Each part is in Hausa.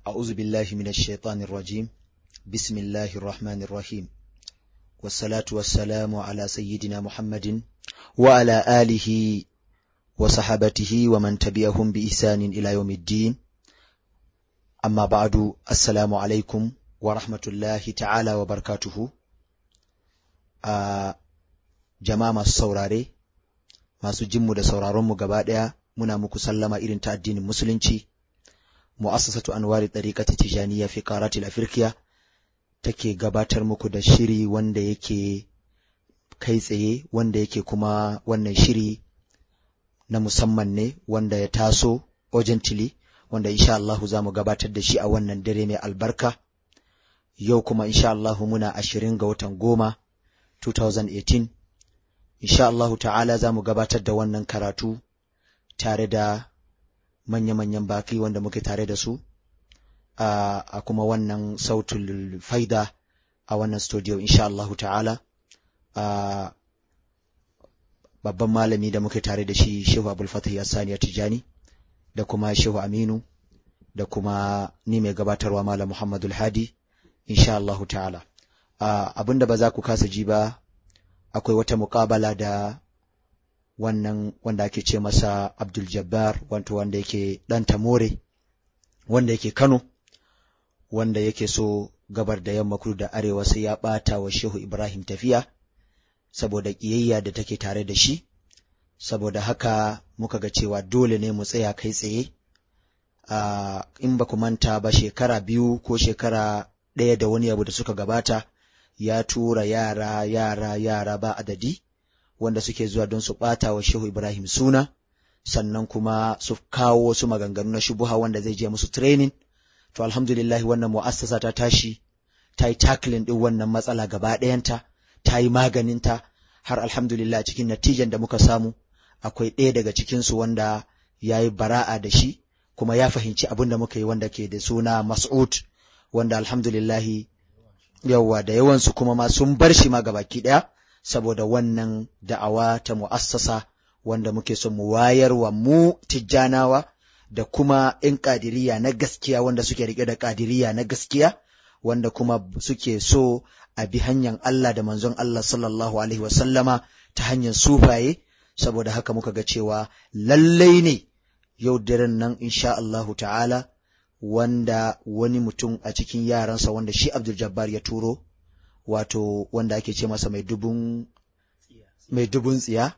أعوذ بالله من الشيطان الرجيم بسم الله الرحمن الرحيم والصلاة والسلام على سيدنا محمد وعلى آله وصحبته ومن تبعهم بإحسان إلى يوم الدين أما بعد السلام عليكم ورحمة الله تعالى وبركاته جماعة السوراري masu jinmu da sauraronmu gaba ɗaya muna muku sallama irin ta addinin musulunci. Mu'assasatu Anwari Tariqati Tijaniyya fi Qaratil Afrika take gabatar muku da shiri wanda yake kai tsaye, wanda yake kuma wannan shiri na musamman ne wanda ya taso urgently, wanda insha Allah za mu gabatar da shi a wannan dare mai albarka. Yau kuma insha Allah muna 20 ga watan 10 2018. Insha Allahu ta'ala za mu gabatar da wannan karatu tare da manya-manyan baki wanda muke tare da su a kuma wannan sautul faida a wannan studio insha Allahu ta'ala. Babban malami da muke tare da shi Shehu Abdul Fatih As-Sani Tijani da kuma Shehu Aminu da kuma ni mai gabatarwa Malam Muhammadul Hadi insha Allahu ta'ala. Abinda ba za ku kasa ji ba, akwai wata muƙabala da wannan wanda ake ce masa Abdul Jabbar, wanda yake ɗan Tamore, wanda yake Kano, wanda yake so gabar da yamma, kudu da arewa sai ya ɓata wa Shehu Ibrahim tafiya saboda ƙiyayya da take tare da shi. Saboda haka muka ga cewa dole ne mu tsaya kai tsaye. In ba ku manta ba, shekara 2 ko shekara 1 da wani abu da suka gabata, ya tura yara ba adadi wanda suke zuwa don su ɓata wa Shehu Ibrahim suna, sannan kuma su kawo wasu maganganu na shubuha wanda zai je musu training. To alhamdulillah wannan mu'assasa ta tashi ta yi tackling din wannan matsala gaba ɗayanta, ta yi maganinta har alhamdulillah cikin natijan da muka samu akwai ɗaya daga cikinsu wanda ya yi bara'a da shi kuma ya fahimci abin da muka yi, wanda ke da suna Mas'ud, wanda alhamdulillahi yawwa da yawansu kuma ma sun bar shi ma gabaki ɗaya saboda wannan da'awa ta mu'assasa wanda muke son mu wayar wa mu tijjanawa da kuma ‘yan ƙadiriya na gaskiya wanda suke riƙe da ƙadiriya na gaskiya, wanda kuma suke so a bi hanyar Allah da manzon Allah sallallahu alaihi wasallama ta hanyar sufaye. Saboda haka muka ga cewa lallai ne yau daren nan insha Allahu ta'ala, wanda wani mutum a cikin yaransa wanda shi Abdul Jabbar ya turo, wato wanda ake ce masa mai dubun tsiya,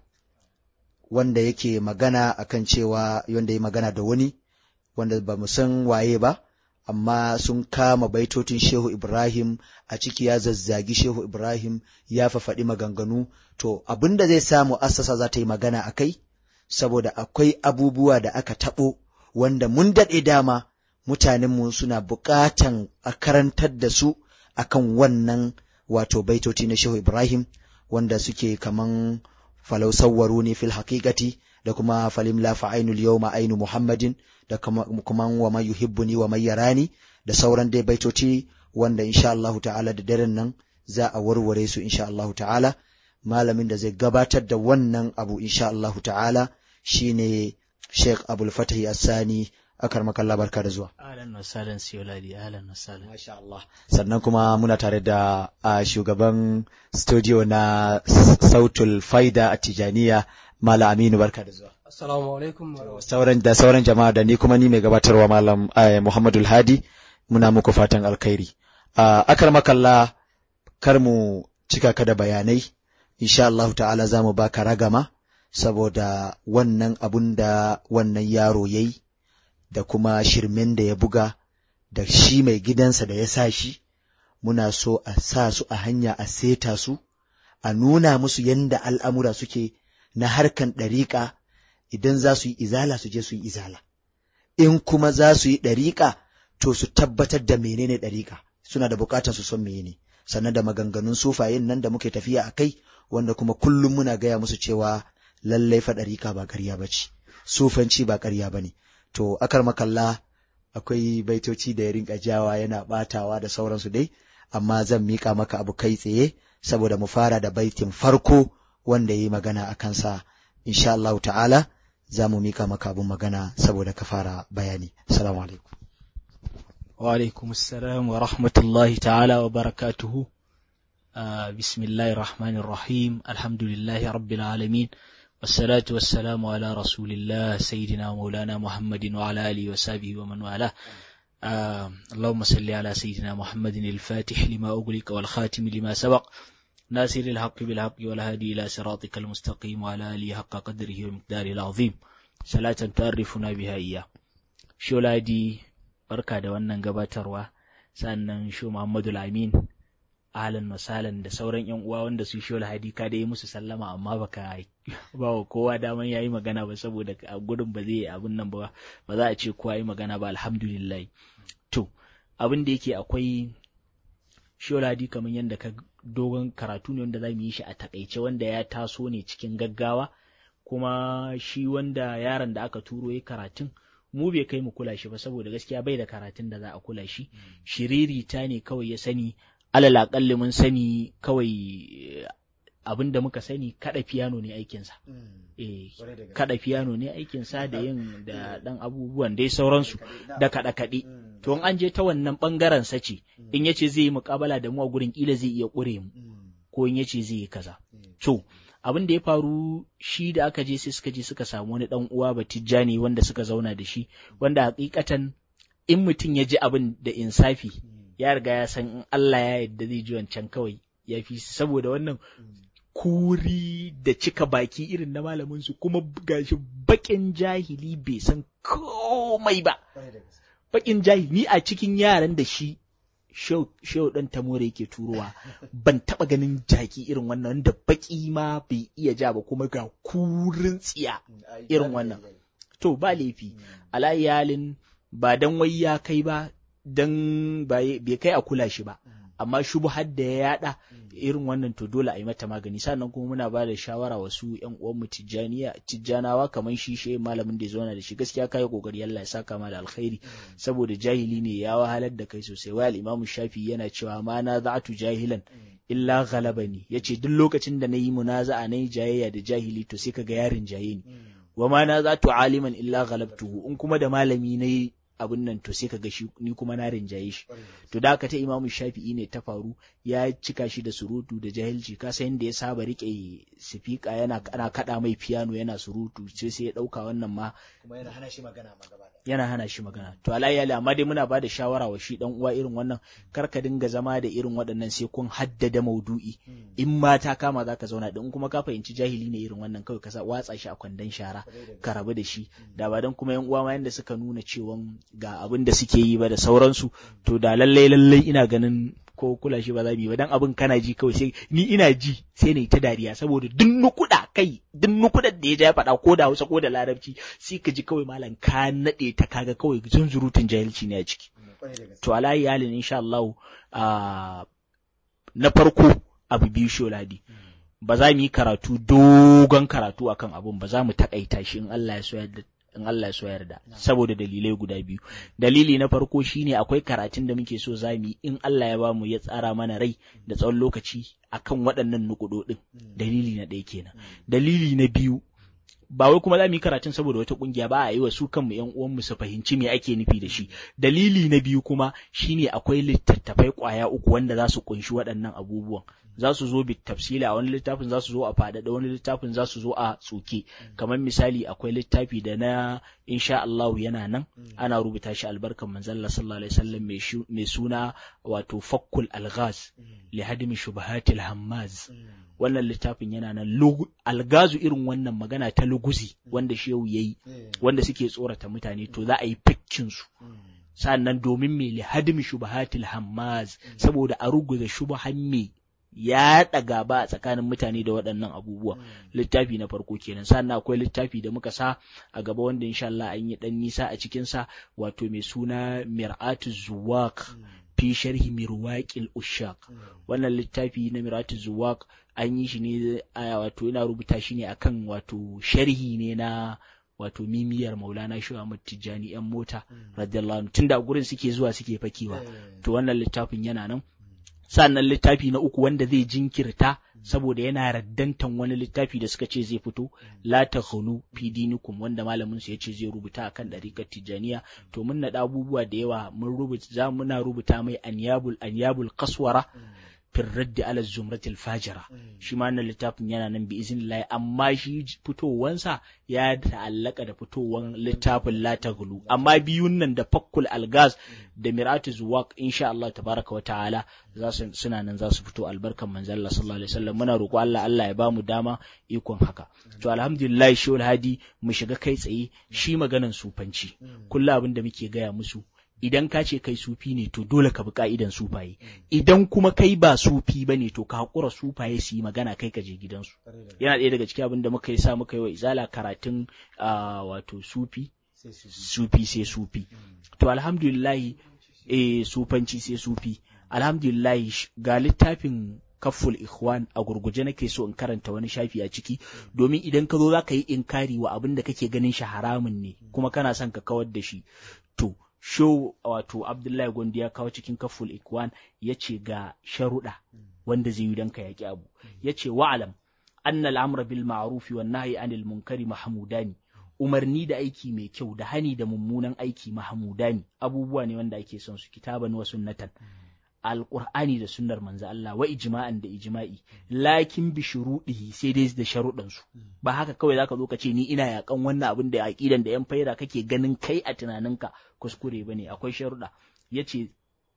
wanda yake magana akan cewa wanda ya magana da wani wanda ba mu san waye ba, amma sun kama baitotin Shehu Ibrahim a ciki, ya zazzagi Shehu Ibrahim, ya fafaɗi maganganu. To abinda zai samu assasa za ta yi magana akai, saboda akwai abubuwa da aka taɓo wanda mun daɗe dama mutanenmu suna buƙatan a karantar da su akan wannan wato baitoti na Shehu Ibrahim, wanda suke kaman falau sawwaruni fil haqiqati da kuma falim la fa'ainul yawma ainu Muhammadin da kuma wa man yuhibbuni wa man yarani da sauran dai baitoti wanda insha Allah ta'ala da daren nan za a warware su insha Allah ta'ala. Malamin da zai gabatar da wannan abu insha Allah ta'ala shine Sheikh Abdul Fatih As-Sani. Akar makalla, barka da zuwa. Ahlan wa sahlan Siyoladi, ahlan wa sahlan. Masha Allah. Sannan kuma muna tare da shugaban studio na Sautul Faida a Tijaniya, Malam Aminu, barka da zuwa. Assalamu alaikum. Sauran jama'a da ni kuma ni mai gabatarwa Malam Muhammadul Hadi, muna muku fatan alkhairi. Akar makalla, kar mu cika ka da bayanai, insha Allah ta'ala za mu baka ragama saboda wannan abun da wannan yaro yayi da kuma shirmen da ya buga da shi mai gidansa da ya sa shi. Muna so a sa su a hanya, a seta su, a nuna musu yanda al'amura suke na harkan ɗariƙa. Idan za su yi izala su je su yi izala, in kuma za su yi ɗariƙa to su tabbatar da menene ɗariƙa, suna da buƙatar su son menene, sannan da maganganun sufayen nan da muke tafiya a kai, wanda kuma kullum muna gaya musu cewa lallai fa ɗariƙa ba ƙarya ba ce, sufanci ba ƙarya ba ne. To akar makalla, akwai baitoci da ya rinka jawa yana ɓatawa da sauransu dai, amma zan miƙa maka abu kai tsaye saboda mu fara da baitin farko wanda ya yi magana a kansa. Insha Allah ta'ala za mu miƙa maka abun magana saboda ka fara bayani. Assalamu alaikum. وعليكم السلام ورحمة الله تعالى وبركاته. بسم الله الرحمن الرحيم. الحمد لله رب العالمين، والصلاة والسلام على رسول الله سيدنا ومولانا محمد وعلى آله وصحبه ومن والاه. اللهم صل على سيدنا محمد الفاتح لما أغلق والخاتم لما سبق، ناصر الحق بالحق والهادي إلى صراطك المستقيم وعلى آله حق قدره ومقداره العظيم، صلاة تعرفنا بها إياه. شولادي barka da wannan gabatarwa, sannan shu Muhammadu Amin, ahlan wa sahlan da sauran yan uwa wanda su shola hadika da yi musu sallama, amma baka ba wa kowa daman yayi magana ba saboda a gurin ba zai abun nan ba za a ce kowa yi magana ba. Alhamdulillah. To abin da yake akwai shola hadi kamar yadda ka dogon karatu ne wanda za mu yi shi a takaice, wanda ya taso ne cikin gaggawa, kuma shi wanda yaron da aka turo yi karatun mu bai kai mu kula shi ba saboda gaskiya bai da karatun da za a kula shi. Shiririta ne kawai ya sani, alal aƙalli mun sani kawai abin da muka sani kada fiyano ne aikinsa. Kada fiyano ne aikinsa da yin da ɗan abubuwan dai sauransu da kaɗe-kaɗe. To an je ta wannan ɓangaren sa ce, in yace zai yi muƙabala da mu a gurin ƙila zai iya ƙure mu, ko in yace zai yi kaza. To abin da ya faru shi da aka je sai suka je suka samu wani dan uwa Batijjani wanda suka zauna da shi, wanda hakikatan in mutum ya ji abin da insafi ya riga ya san in Allah ya yarda zai ji wancan kawai ya fi, saboda wannan kuri da cika baki irin na malamin su, kuma gashi bakin jahili bai san komai ba, bakin jahili. Ni a cikin yaran da shi Shehu ɗan Tamore yake turowa ban taɓa ganin jaki irin wannan wanda baƙi ma bai iya ja ba kuma ga kurin tsiya irin wannan. To ba laifi, alayalin ba dan wai ya kai ba, dan bai kai a kula shi ba, amma shubuhar da ya yada irin wannan to dole a yi mata magani. Sannan kuma muna ba da shawara wasu ƴan uwanmu tijjanawa kamar shi malamin da ya zauna da shi, gaskiya kai kokari, Allah ya saka ma da alkhairi, saboda jahili ne ya wahalar da kai sosai. Wai al-Imam Shafi yana cewa ma na za'atu jahilan illa ghalabani, yace duk lokacin da nayi munaza'a nayi jayayya da jahili to sai kaga yarin jaye ni. Wa ma na za'atu aliman illa ghalabtuhu, in kuma da malami nayi abin nan to sai kaga shi ni kuma na rinjaye shi. To da aka ta Imamu Shafi'i ne ta faru, ya cika shi da surutu da jahilci. Ka san yadda ya saba rike sifika ana kada mai piano yana surutu, sai ya dauka wannan ma kuma yana hana shi magana to alayali. Amma dai muna ba da shawara wa shi dan uwa irin wannan, kar ka dinga zama da irin waɗannan sai kun haddada maudu'i. In ma ta kama zaka zauna da, in kuma ka fahimci jahili ne irin wannan kawai ka watsa shi a kwandon shara ka rabu da shi. Da ba dan kuma yan uwa ma yanda suka nuna cewa ga abin da suke yi ba da sauransu, to da lallai ina ganin ko kula shi ba za mu yi ba, dan abin kana ji kawai sai ni ina ji sai na yi ta dariya, saboda duk nukuda da ya ja ya faɗa ko da Hausa ko da Larabci sai ka ji kawai malam ka naɗe ta, kaga kawai zunzurutun jahilci ne a ciki. To alayi halin insha Allah na farko abu biyu Sholadi, ba za mu yi karatu dogon karatu akan abun ba, za mu takaita shi in Allah ya so yarda saboda dalilai guda biyu. Dalili na farko shine akwai karatun da muke so zamu yi in Allah ya bamu ya tsara mana rai da tsawon lokaci akan waɗannan nukudodin. Dalili na ɗaya kenan. Dalili na biyu, ba wai kuma zamu yi karatun saboda wata kungiya ba, a yi wa su kanmu ƴan uwanmu su fahimci me ake nufi da shi. Dalili na biyu kuma shine akwai littattafai kwaya uku wanda za su kunshi waɗannan abubuwan. Za su zo bi tafsila, a wani littafin za su zo a faɗaɗa, wani littafin za su zo a tsoke. Kamar misali akwai littafi da na insha Allah yana nan ana rubuta shi albarkan manzon Allah sallallahu alaihi wasallam mai suna wato Fakkul Alghaz li hadmi shubahatil hammaz. Wannan littafin yana nan, algazu irin wannan magana ta luguzi wanda shehu yayi wanda suke tsorata mutane, to za a yi fakkin su. Sannan domin me li hadmi shubahatil hammaz, saboda a ruguza shubahan me ya ɗaga ba a tsakanin mutane da waɗannan abubuwa. Littafi na farko kenan. Sannan akwai littafi da muka sa a gaba wanda insha Allah an yi ɗan nisa a cikinsa, wato mai suna Mir'atu Zuwaq fi sharhi Mirwaqil Ushaq. Wannan littafi na Mir'atu Zuwaq an yi shi ne wato ina rubuta shi ne akan wato sharhi ne na wato mimiyar Maulana Shehu Ahmad Tijjani yan mota radiyallahu anhu, tunda gurin suke zuwa suke fakewa. To wannan littafin yana nan. Sannan littafi na uku wanda zai jinkirta saboda yana raddantan wani littafi da suka ce zai fito la takhulu fi dinikum wanda malamin su yace zai rubuta akan dariqat tijaniya. To mun nada abubuwa da yawa muna rubuta mai anyabul qaswara fi raddi ala zumratil fajira, shi ma wannan littafin yana nan bi iznillah, amma shi fitowansa ya ta'allaka da fitowan littafin la taghlu, amma biyun nan da fakkul algaz da miratu zuwaq insha Allah tabaraka wa ta'ala suna nan za su fito albarkan manzon Allah sallallahu alaihi wasallam. Muna roƙo Allah ya bamu dama ikon haka. To alhamdulillah Shehu Hadi mu shiga kai tsaye, shi maganan sufanci kullu abin da muke gaya musu, idan ka ce kai sufi ne to dole ka bi ka'idan sufaye, idan kuma kai ba sufi ba ne to ka haƙura sufaye su yi magana kai ka je gidansu. Yana ɗaya daga cikin abin da muka yi wa izala karatun wato sufi sai sufi. To alhamdulillahi sufanci sai sufi. Alhamdulillahi ga littafin Kafful Ikhwan a gurguje nake so in karanta wani shafi a ciki, domin idan ka zo za ka yi inkari wa abin da kake ganin shi haramun ne kuma kana son ka kawar da shi, to wato Abdullahi Gondi ya kawo cikin Kafful Ikwan ya ce ga sharuɗa wanda zai yi don ka yaƙi abu. Ya ce wa'alam anna al'amra bil ma'rufi wan nahyi anil munkari mahmudani, umarni da aiki mai kyau da hani da mummunan aiki mahmudani, abubuwa ne wanda ake son su, kitaban wa sunnatan, alqur'ani da sunnar manzo Allah, wa ijma'an da ijma'i, lakin bi shuruɗihi, sai dai da sharuɗan su. Ba haka kawai zaka zo ka ce ni ina yakan wannan abin da aqidan da yan faira kake ganin kai a tunaninka kuskure bane, akwai sharuɗa. Yace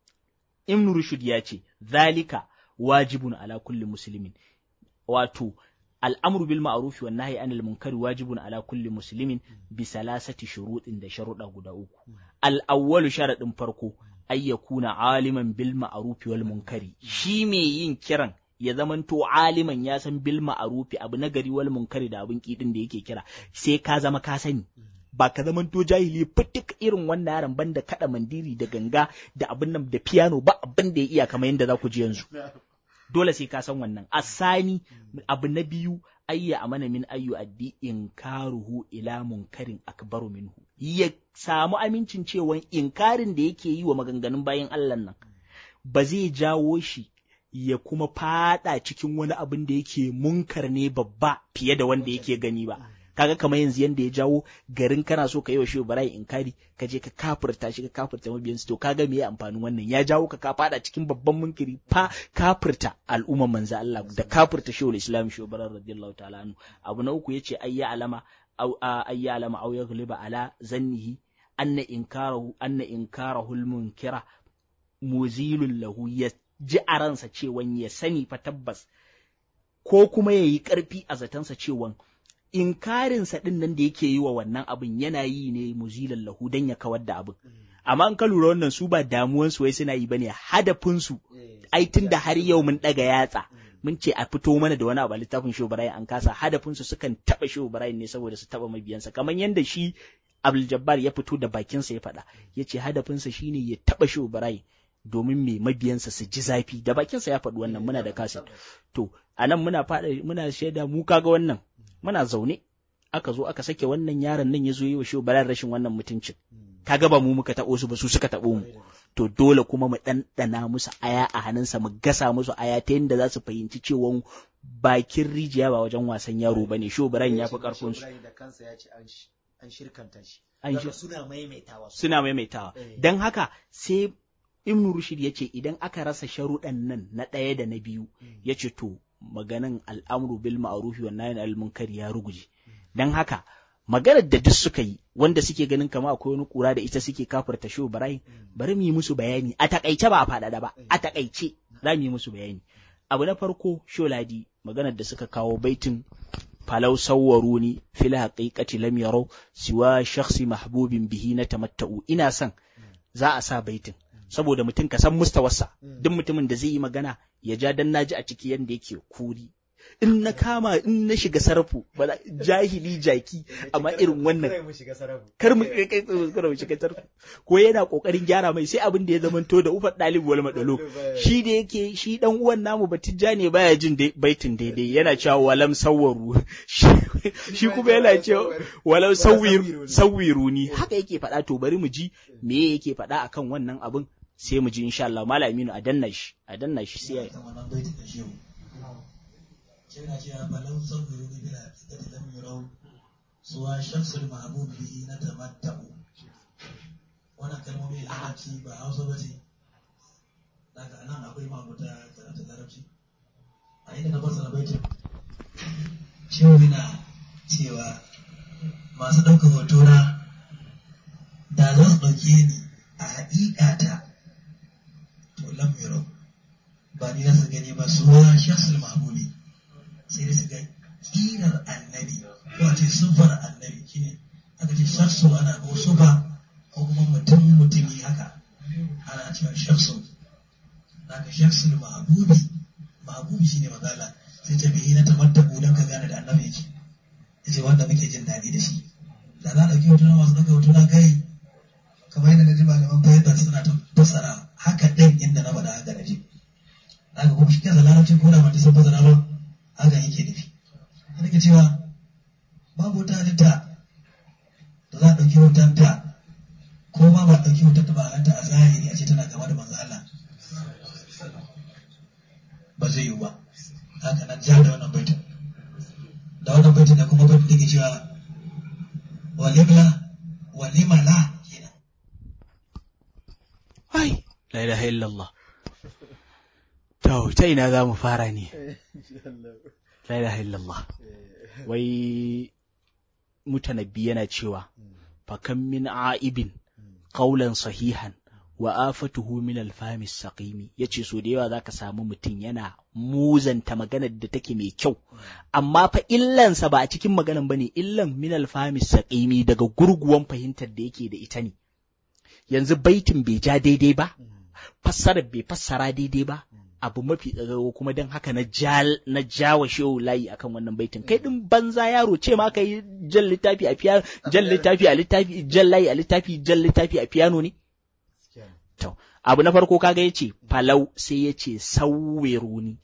Ibn Rushd ya ce zalika wajibun ala kulli muslimin, wato al'amru bil ma'ruf wan nahyi anil munkari wajibun ala kulli muslimin bi salasati shuruɗin, da sharuɗa guda uku. Al-awwalu, sharadin farko, ay yakuna aliman bil ma'ruf wal munkari, shi me yin kiran ya zamanto aliman ya san bil ma'ruf abu nagari wal munkari da abin kidin da yake kira, sai ka zama ka sani, ba ka zamanto jahili fitik irin wannan yaron banda kada mandiri da ganga da abin nan da piano ba abin da ya iya kamar yadda za ku ji yanzu. Dole sai ka san wannan. Asani, abu na biyu, ayya amana min ayyu addi inkaruhu ila munkarin akbaru minhu, ya samu amincin cewa inkarin da yake yi wa maganganun bayan Allah nan ba zai jawo shi ya kuma fada cikin wani abin da yake munkar ne babba fiye da wanda yake gani ba. Kaga kamar yanzu yanda ya jawo garin kana so ka yi wa Shehu Ibrahim inkari ka je ka kafirta shi, ka kafirta mabiyansu, to kaga me ya amfanin wannan? Ya jawo ka fada cikin babban munkiri, kafirta al'umman manzo Allah da kafirta Shehu Islam Shehu Ibrahim radiyallahu ta'ala anhu. Abu na uku yace ayya alama aw yaghliba ala zannihi anna inkarahu al-munkira muzilun lahu, ya ji a ransa cewan ya sani fa tabbas, ko kuma yayi karfi a zatansa cewan inkarinsa ɗin nan da yake yi wa wannan abin yana yi ne muzilan lahu don ya kawar da abin. Amma in ka lura wannan su ba damuwansu wai suna yi ba ne, hadafinsu ai tun da har yau mun ɗaga yatsa mun ce a fito mana da wani abu a littafin Shehu Ibrahim an kasa, hadafinsu sukan taɓa Shehu Ibrahim ne saboda su taɓa mabiyansa, kamar yadda shi Abdul Jabbar ya fito da bakinsa ya faɗa, ya ce hadafinsa shine ya taɓa Shehu Ibrahim domin mai mabiyansa su ji zafi, da bakinsa ya faɗi wannan, muna da kaset. To anan muna shaida mu kaga wannan muna zaune aka zo aka sake wannan yaron nan ya zo yi wa Shehu Ibrahim rashin wannan mutuncin, kaga ba mu muka taɓo su ba, su suka taɓo mu. To dole kuma mu ɗanɗana musu aya a hannunsa, mu gasa musu aya ta yadda za su fahimci cewa bakin rijiya ba wajen wasan yaro ba ne, Shehu Ibrahim ya fi ƙarfin su. An shirkanta shi. Suna maimaitawa. Don haka sai Ibn Rushd ya ce idan aka rasa sharuɗan nan na ɗaya da na biyu, ya ce to maganin al'amru bil ma'rufi wan nahyi anil munkari ya ruguje. Dan haka maganar da duk suka yi wanda suke ganin kama akwai wani kura da ita suke kafirta Shehu Ibrahim, bari mu yi musu bayani a takaice, ba a faɗaɗa ba, a takaice za mu yi musu bayani. Abu na farko, Shehu Ladi maganar da suka kawo baitin falau sawwaruni fil haqiqati lam yarau siwa shakhsi mahbubin bihi natamatta'u, ina son za a sa baitin saboda mutum ka san mustawarsa, duk mutumin da zai yi magana ya ja dan naji a ciki yanda yake kuri, in na shiga sarfu ba jahili jaki, amma irin wannan kar mu shiga sarfu, ko yana kokarin gyara mai sai abin da ya zamanto da ufar dalibi wal madalo, shi da yake shi dan uwan namu batijja ne baya jin baitin daidai, yana cewa walam sawwaru shi kuma yana cewa walau sawwiruni, haka yake faɗa. To bari mu ji me yake faɗa akan wannan abin, sai mu ji insha Allah. Malam Aminu a danna shi sai sai na cewa balan sabbiru ni bila haqiqati lam yurau suwa shakhsul mahbub bihi natamatta'u. Wannan kalmomi larabci ba Hausa ba ce, daga nan akwai mabuta karatun larabci. A inda na fassara baitin cewa yana cewa masu ɗaukar hotona da za su ɗauke ni a haƙiƙata to lam yurau, ba ni za su gani ba suwa shakhsul mahbubi, sai da su ga ƙirar annabi ko a ce sufar annabi. Shine aka ce shakhsu ana ko sufa ko kuma mutumi haka ana cewa shakhsu. Daga shakhsul mahbubi shine magana, sai ta bihi na tamattabu don ka gane da annabi yake, yace wanda muke jin daɗi da shi. Da za a ɗauki hotuna masu ɗauka hotuna kai kamar yadda na ji malaman fahimtar suna ta fassara haka ɗin inda na faɗa haka na ji. Daga kuma shi kansa larabci ko da mata sun fassara ba haka yake nufi. Yana ke cewa babu wata halitta da za a ɗauki hotonta ko ma ba a ɗauki hotonta ba a ganta a zahiri a ce tana gaba da manzo Allah, ba zai yiwu ba. Haka nan ja da wannan baitin da kuma baitin da ke cewa walimala kenan. Ai, la ilaha illallah. To, ta ina za mu fara ne? La ilaha illallah. Wai mutanabbi yana cewa, fakan min a'ibin qawlan sahihan wa afatuhu min al-fahmi as-saqimi. Yace so da yawa zaka samu mutum yana muzanta maganar da take mai kyau, amma fa illansa ba a cikin maganar bane, illan min al-fahmi as-saqimi, daga gurguwan fahimtar da yake da ita ne. Yanzu baitin bai ja daidai ba, fassarar bai fassara daidai ba, abu mafi tsaro kuma don haka na jawa shehu layi akan wannan baitin. Kai din banza yaro, ce ma kai jan littafi a piano, jan layi a littafi a piano ne. To, abu na farko kaga yace falau, sai yace sawwiruni,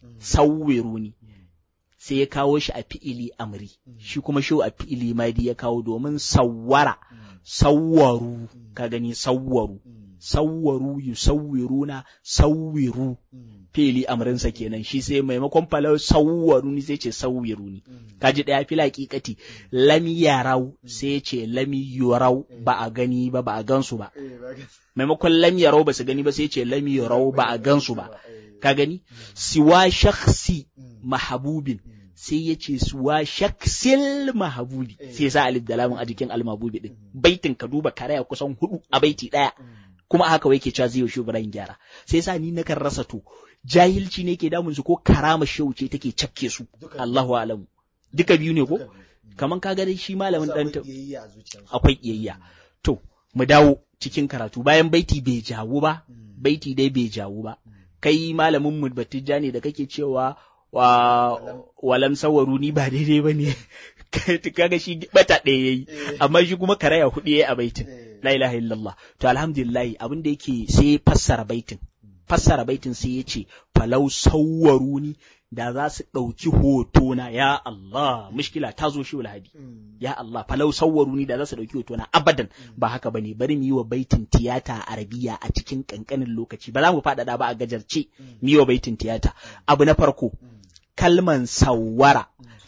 sai ya kawo shi a fi'ili amri, shi kuma shehu a fi'ili madi ya kawo, domin sawwaru, ka gani sawwaru yusawwiruna sawwiru, fi'ili amrinsa kenan, shi sai maimakon falau sawwaruni sai ce sawwiruni. Kaji daya fil haqiqati lam yarau sai ce lam yurau, ba a gani ba, ba a gansu ba. Maimakon lam yarau ba su gani ba sai ce lam yurau, ba a gansu ba. Ka gani siwa shakhsi mahabubin sai ya ce suwa shaksil mahabubi, sai sa alif da lamun a jikin almabubi din. Baitin ka duba karaya kusan 4 a baiti daya, kuma haka wai ke cewa zai yaushe Ibrahim gyara. Sai sa ni nakan rasa to jahilci ne ke damun su ko karama shehu ce take cakke su, Allahu a'lamu. Duka biyu ne ko? Kaman ka ga dai shi malamin dan akwai kiyayya. To mu dawo cikin karatu, bayan baiti bai jawo ba, baiti dai bai jawo ba. Kai malamin mu Batijja ne da kake cewa walam sawaru ni ba daidai ba ne, kaga shi bata ɗaya yayi, amma shi kuma karaya 4 yayi a baitin. La ilaha illallah. To alhamdulillah abin da yake sai fassara baitin sai yace falau sawwaruni, da za su ɗauki hotona, ya Allah, mushkila ta zo shi walhadi. Ya Allah, falau sawwaruni, da za su ɗauki hotona, abadan ba haka bane. Bari mu yi wa baitin tiyata a Arabiya a cikin kankanin lokaci, ba za mu faɗaɗa ba a gajarce, mu yi wa baitin tiyata. Abu na farko, kalman sawwara,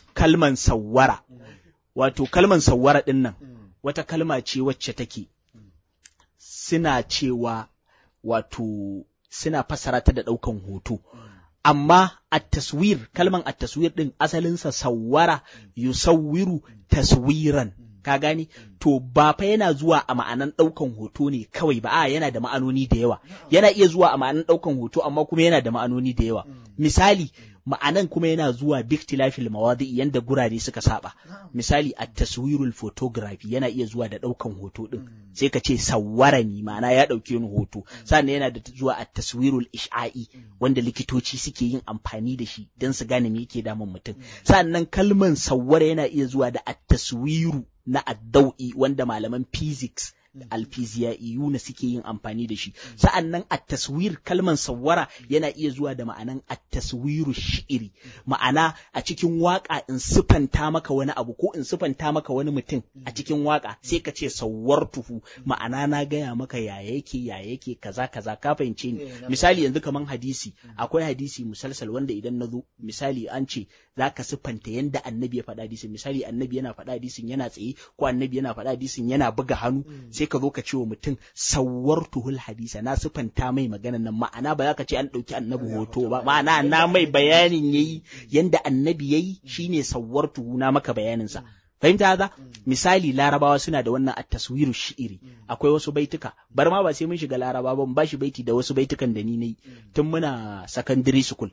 wato kalman sawwara ɗin nan wata kalma ce wacce take suna cewa, wato suna fassara ta da ɗaukan hoto, amma at-taswir, kalman at-taswir ɗin asalinsa sawwara yusawwiru taswiran, ka gani? To ba fa yana zuwa a ma'anan ɗaukan hoto ne kawai ba, a yana da ma'anoni da yawa. Yana iya zuwa a ma'anan ɗaukan hoto, amma kuma yana da ma'anoni da yawa. Misali, ma'anan kuma yana zuwa biktilafil mawadi, yanda gurare suka saba. Misali, at-taswirul photography yana iya zuwa da ɗaukan hoto din, sai ka ce sawwarani, ma'ana ya ɗauke ni hoto. Sannan yana da zuwa at-taswirul ish'a'i, wanda likitoci suke yin amfani da shi don su gane me yake damun mutum. Sannan kalman sawwara yana iya zuwa da at-taswiru na addau'i, wanda malaman physics alfiziyaiyuna suke yin amfani da shi. Sa'annan at-taswir, kalman sawwara yana iya zuwa da ma'anan at-taswiru shi'iri, ma'ana a cikin waka in sifanta maka wani abu ko in sifanta maka wani mutum a cikin waka sai ka ce sawwartuhu, ma'ana na gaya maka ya yake kaza kaza, ka fahimce ni. Misali yanzu kaman hadisi, akwai hadisi musalsal wanda idan na zo misali an ce zaka sifanta yanda annabi ya faɗa hadisin, misali annabi yana faɗa hadisin yana tsaye ko annabi yana faɗa hadisin yana buga hannu, sai ka zo ka ce wa mutum sawwartuhul hadisa, na sifanta mai maganan nan, ma'ana ba za ka ce an ɗauki annabi hoto ba, ma'ana na mai bayanin yayi yanda annabi yayi shine sawwartuhu, na maka bayanin sa. Fahimta haza? Misali larabawa suna da wannan at-taswiru shi'iri, akwai wasu baituka, bar ma ba sai mun shiga laraba ba, ba shi baiti da wasu baitukan da ni nayi tun muna secondary school.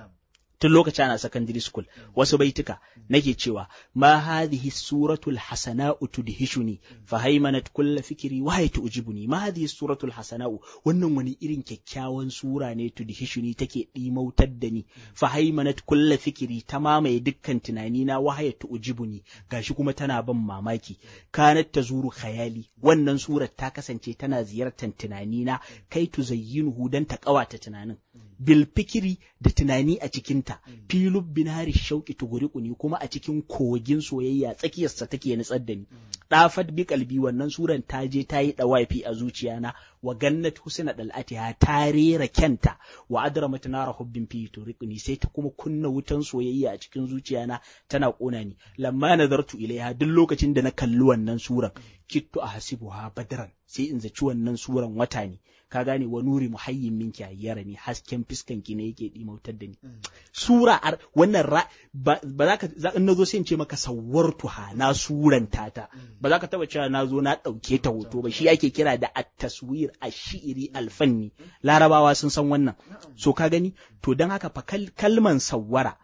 Tun lokacin ana secondary school, wasu baituka nake cewa ma hadhihi suratul hasana'u tudhishuni fa haymanat kull fikri wa hay tu'jibuni. Ma hadhihi suratul hasana'u, wannan wani irin kyakkyawan sura ne, tudhishuni take dimautar da ni, fa haymanat kull fikri ta mamaye dukkan tunani na, wa hay tu'jibuni gashi kuma tana ban mamaki. Kanat tazuru khayali, wannan surar ta kasance tana ziyartar tunani na, kai tuzayyinuhu dan ta kawata tunanin, bil fikri da tunani a cikinta, filub binari shauki tuguriquni, kuma a cikin kogin soyayya tsakiyarsa take nutsar da ni. Dafat bi kalbi, wannan suran ta je ta yi dawafi a zuciyana, wa gannat husna dal'atiha, ta rera kyanta, wa adramat nara hubbin fi turiquni, sai ta kuma kunna wutan soyayya a cikin zuciyana tana kona ni. Lamma nazartu ilaiha, duk lokacin da na kalli wannan suran, kittu ahsibuha badran, sai in zaci wannan suran wata ne, ka gane, wa nuri muhayyin minki ayyara ni, hasken fiskan ki ne yake dimautar da ni. Sura wannan ba za ka, in nazo sai in ce maka sawwartuha, na suranta ta, ba za ka taba cewa nazo na dauke ta hoto ba. Shi ake kira da at-taswir ash-shi'ri al-fanni, larabawa sun san wannan. So ka gani, to dan haka fa kalman sawwara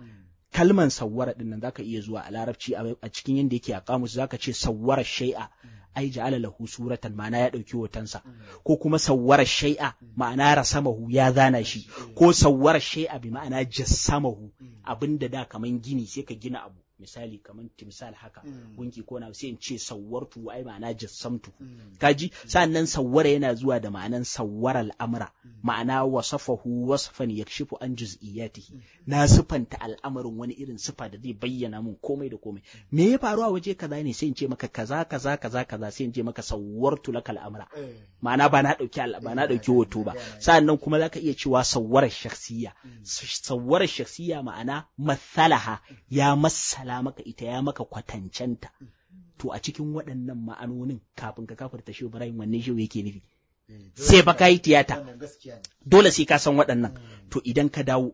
din nan zaka iya zuwa a larabci a cikin yanda yake a kamus, zaka ce sawwara shay'a, ai ja'ala lahu suratan, ma'ana ya dauki hotonsa, ko kuma sawwara shay'a ma'ana rasamahu, ya zana shi, ko sawwara shay'a bi ma'ana jassamahu, abinda da kaman gini sai ka gina abu, misali kaman timsal haka, gunki ko na, sai in ce sawwartu, ai ma'ana jassamtu, kaji. Sannan sawwara yana zuwa da ma'anan sawwara al'amra, ma'ana wasafahu wasfan yakshifu an juz'iyatihi, na sifanta al'amarin wani irin sifa da zai bayyana mun komai da komai. Me ya faru a waje kaza ne, sai in ce maka kaza kaza kaza kaza, sai in ce maka sawwartu lakal amra, ma'ana ba na dauki hoto ba. Sannan kuma zaka iya cewa sawwara shakhsiyya, sawwara shakhsiyya ma'ana mathalaha, ya masala maka ita, ya maka kwatancenta. To a cikin waɗannan ma'anonin, kafin ka kafirta Shehu Ibrahim, wanne Shehu yake nufi? Sai fa kai tiyata, dole sai ka san waɗannan. To idan ka dawo,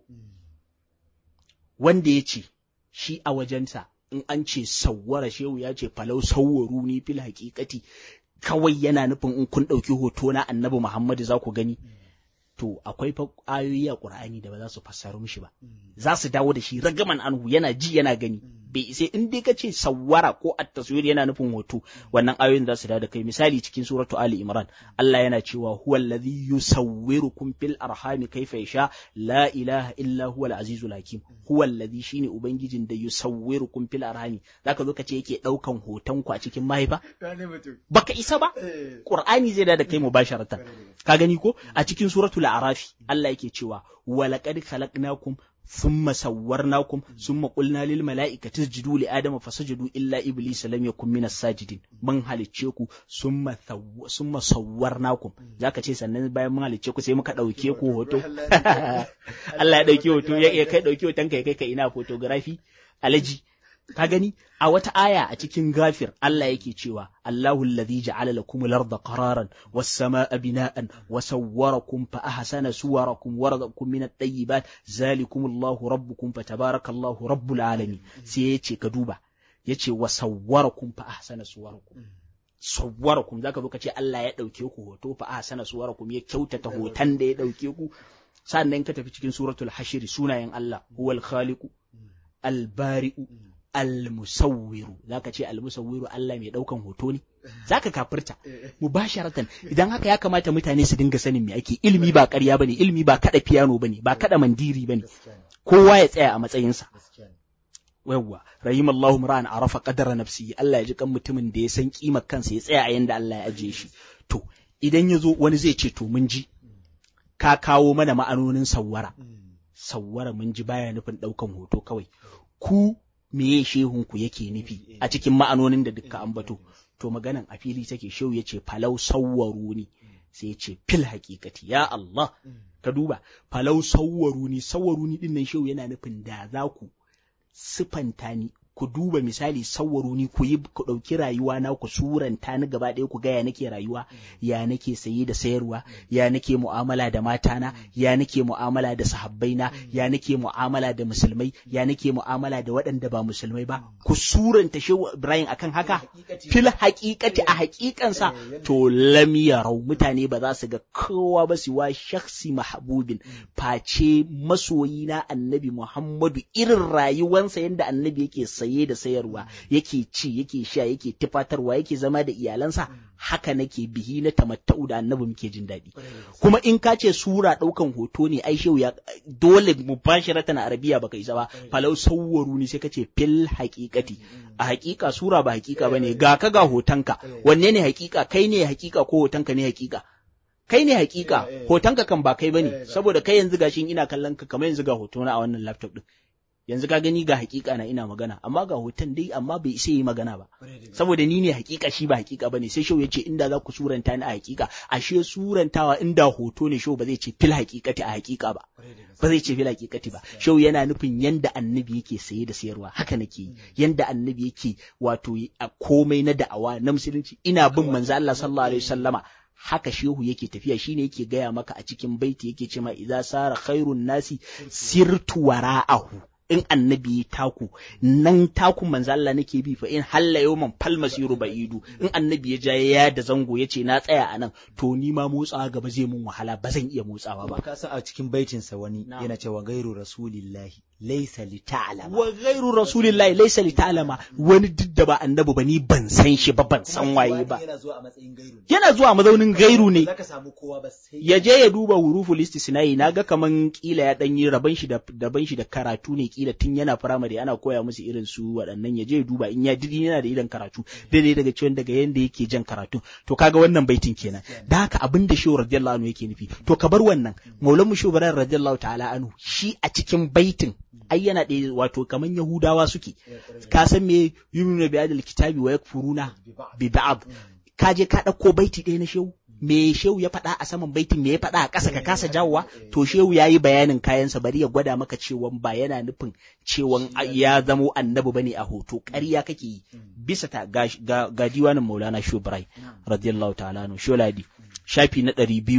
wanda ya ce shi a wajensa in an ce sawwara, Shehu ya ce falau sawwaru ni fil haqiqati, kawai yana nufin in kun ɗauki hoto na Annabi Muhammadu za ku gani. To akwai fa ayoyi a Qur'ani da ba za su fassaru mishi ba, za su dawo da shi ragaman anhu, yana ji yana gani, bai sai in dai kace sawwara ko at-taswir yana nufin hoto, wannan ayoyin za su dawo da kai. Misali cikin suratu Ali Imran, Allah yana cewa huwal ladhi yusawwirukum fil arhami kayfa yasha, la ilaha illa huwal azizul hakim. Huwal ladhi, shine ubangijin da yusawwirukum fil arhami, zaka zo kace yake daukan hoton ku a cikin mahaifa, baka isa ba. Qur'ani zai dawo da kai mubasharatan, ka gani ko a cikin suratul A'rafi Allah yake cewa walaqad khalaqnakum thumma sawwarnakum thumma qulna lil mala'ikati isjudu li adama fasajadu illa iblisa lam yakun minas sajidin. Mun halicce ku summa sawwarnakum, zaka ce sannan bayan mun halicce ku sai muka dauke ku hoto. Allah ya dauke hoto, ya kai dauke hoton kai ka ina photography alaji. Ka gani a wata aya a cikin Ghafir Allah yake cewa Allahu alladhi ja'ala lakum al-ardha qararan was-samaa'a bina'an wa sawwarakum fa ahsana suwarakum wa razaqakum min at-tayyibat zalikum Allahu rabbukum fa tabarakallahu rabbul alamin. Sai yace ka duba, yace wa sawwarakum fa ahsana suwarakum, sawwarakum zaka zo ka ce Allah ya dauke ku hoto, fa ahsana suwarakum ya kyautata hoton da ya dauke ku. Sannan ka tafi cikin suratul Hashr, sunayen Allah huwal khaliqu al-bari'u al-musawwiru, zaka ce al-musawwiru Allah mai daukan hoto ne, zaka kafirta mubasharatan. Idan haka ya kamata mutane su dinga sanin me ake. Ilimi ba ƙarya bane, ilimi ba kada piano bane, ba kada mandiri bane, kowa ya tsaya a matsayinsa. Yawwa, rahimallahu mura'an arafa qadara nafsi, Allah ya ji kan mutumin da ya san kimar kansa, ya tsaya a yanda Allah ya ajiye shi. to idan ya zo wani zai ce to mun ji ka kawo mana ma'anonin sawwara mun ji baya nufin ɗaukan hoto kawai, ku meye shehunku yake nufi a cikin ma'anonin da dukka ambato, to maganan a fili take. Shehu ya ce falau sawwaruni, sai ya ce fil haƙiƙati, ya Allah ka duba falau sawwaruni din nan shehu yana nufin da za ku sifanta ni, ku duba misali sawwaruni, ku ɗauki rayuwa na ku suranta ni gaba ɗaya, ku ga ya nake rayuwa, ya nake saye da sayarwa, ya nake mu'amala da matana, ya nake mu'amala da sahabbaina, ya nake mu'amala da musulmai, ya nake mu'amala da waɗanda ba musulmai ba, ku suranta shehu Ibrahim akan haka fil haƙiƙati a haƙiƙansa, to lam yarau, mutane ba za su ga kowa ba siwa shakhsi mahbubin, face masoyina annabi Muhammadu, irin rayuwansa yanda annabi yake saye da sayarwa, yake ci, yake sha, yake tufatarwa, yake zama da iyalansa, haka nake bihi na tamatta'u da annabi muke jin daɗi. Kuma in ka ce sura ɗaukan hoto ne, ai shehu ya dole mubashiratan arabiya baka isa ba, falau sawwaruni sai kace fil haqiqati, a haƙiƙa sura ba haƙiƙa bane, ga ka ga hotonka, wanne ne haƙiƙa? Kai ne haƙiƙa ko hotonka ne haƙiƙa? Kai ne haƙiƙa, hotonka kan ba kai bane, saboda kai yanzu gashin ina kallon ka kamar yanzu ga hotona a wannan laptop din. Yanzu ka gani ga hakika na ina magana, amma ga hoton dai amma bai isa yi magana ba, saboda ni ne hakika shi ba hakika bane. Sai shehu yace inda za ku suranta ni a hakika, ashe surantawa inda hoto ne shehu ba zai ce fil hakikati a hakika ba, ba zai ce fil hakikati ba. Shehu yana nufin yanda annabi yake saye da sayarwa, haka nake yi, yanda annabi yake wato a komai na da'awa na musulunci, ina bin manzo Allah sallallahu alaihi wasallama, haka shehu yake tafiya. Shine yake gaya maka a cikin baiti, yake ce ma idza sara khairun nasi sirtu wara'ahu, in annabi ya taku nan takun manzo Allah nake bi, fa in halla yawman fal masiru baidu, in annabi ya jaye ya da zango yace na tsaya anan, to ni ma motsawa gaba zai mun wahala, ba zan iya motsawa ba. Ka san a cikin baitin sa wani yana cewa gairu rasulillahi laysa li ta'lama, wa ghairu rasulillahi laysa li ta'lama, wani duk da ba annabi ba ni ban san shi ba, ban san waye ba, yana zuwa a matsayin gairu, yana zuwa a mazaunin gairu ne. zaka samu kowa ba sai ya je ya duba huruful istisnai, naga kaman kila ya dan yi raban shi da karatu ne, kila tun yana firamare ana koya musu irin su waɗannan, ya je ya duba in ya didi yana da idan karatu daidai daga ciwon daga yanda yake jan karatu. To kaga wannan baitin kenan, da haka abin da shehu radiyallahu anhu yake nufi. To ka bar wannan, maulan mu shehu Ibrahim radiyallahu ta'ala anhu, shi a cikin baitin ai yana da wato kaman Yahudawa suke, ka san me yuminu bi adal kitabi wa yakfuruna bi ba'd, ka je ka dauko baiti ɗaya na shehu, me shehu ya faɗa a saman baitin, me ya faɗa a ƙasa, ka kasa jawowa. To shehu ya yi bayanin kayansa, bari ya gwada maka cewa ba yana nufin cewa ya zamo annabi bane a hoto, ƙarya kake yi. Bisa ta ga diwanin Maulana Shehu Ibrahim radiyallahu ta'ala anhu, Sholadi shafi na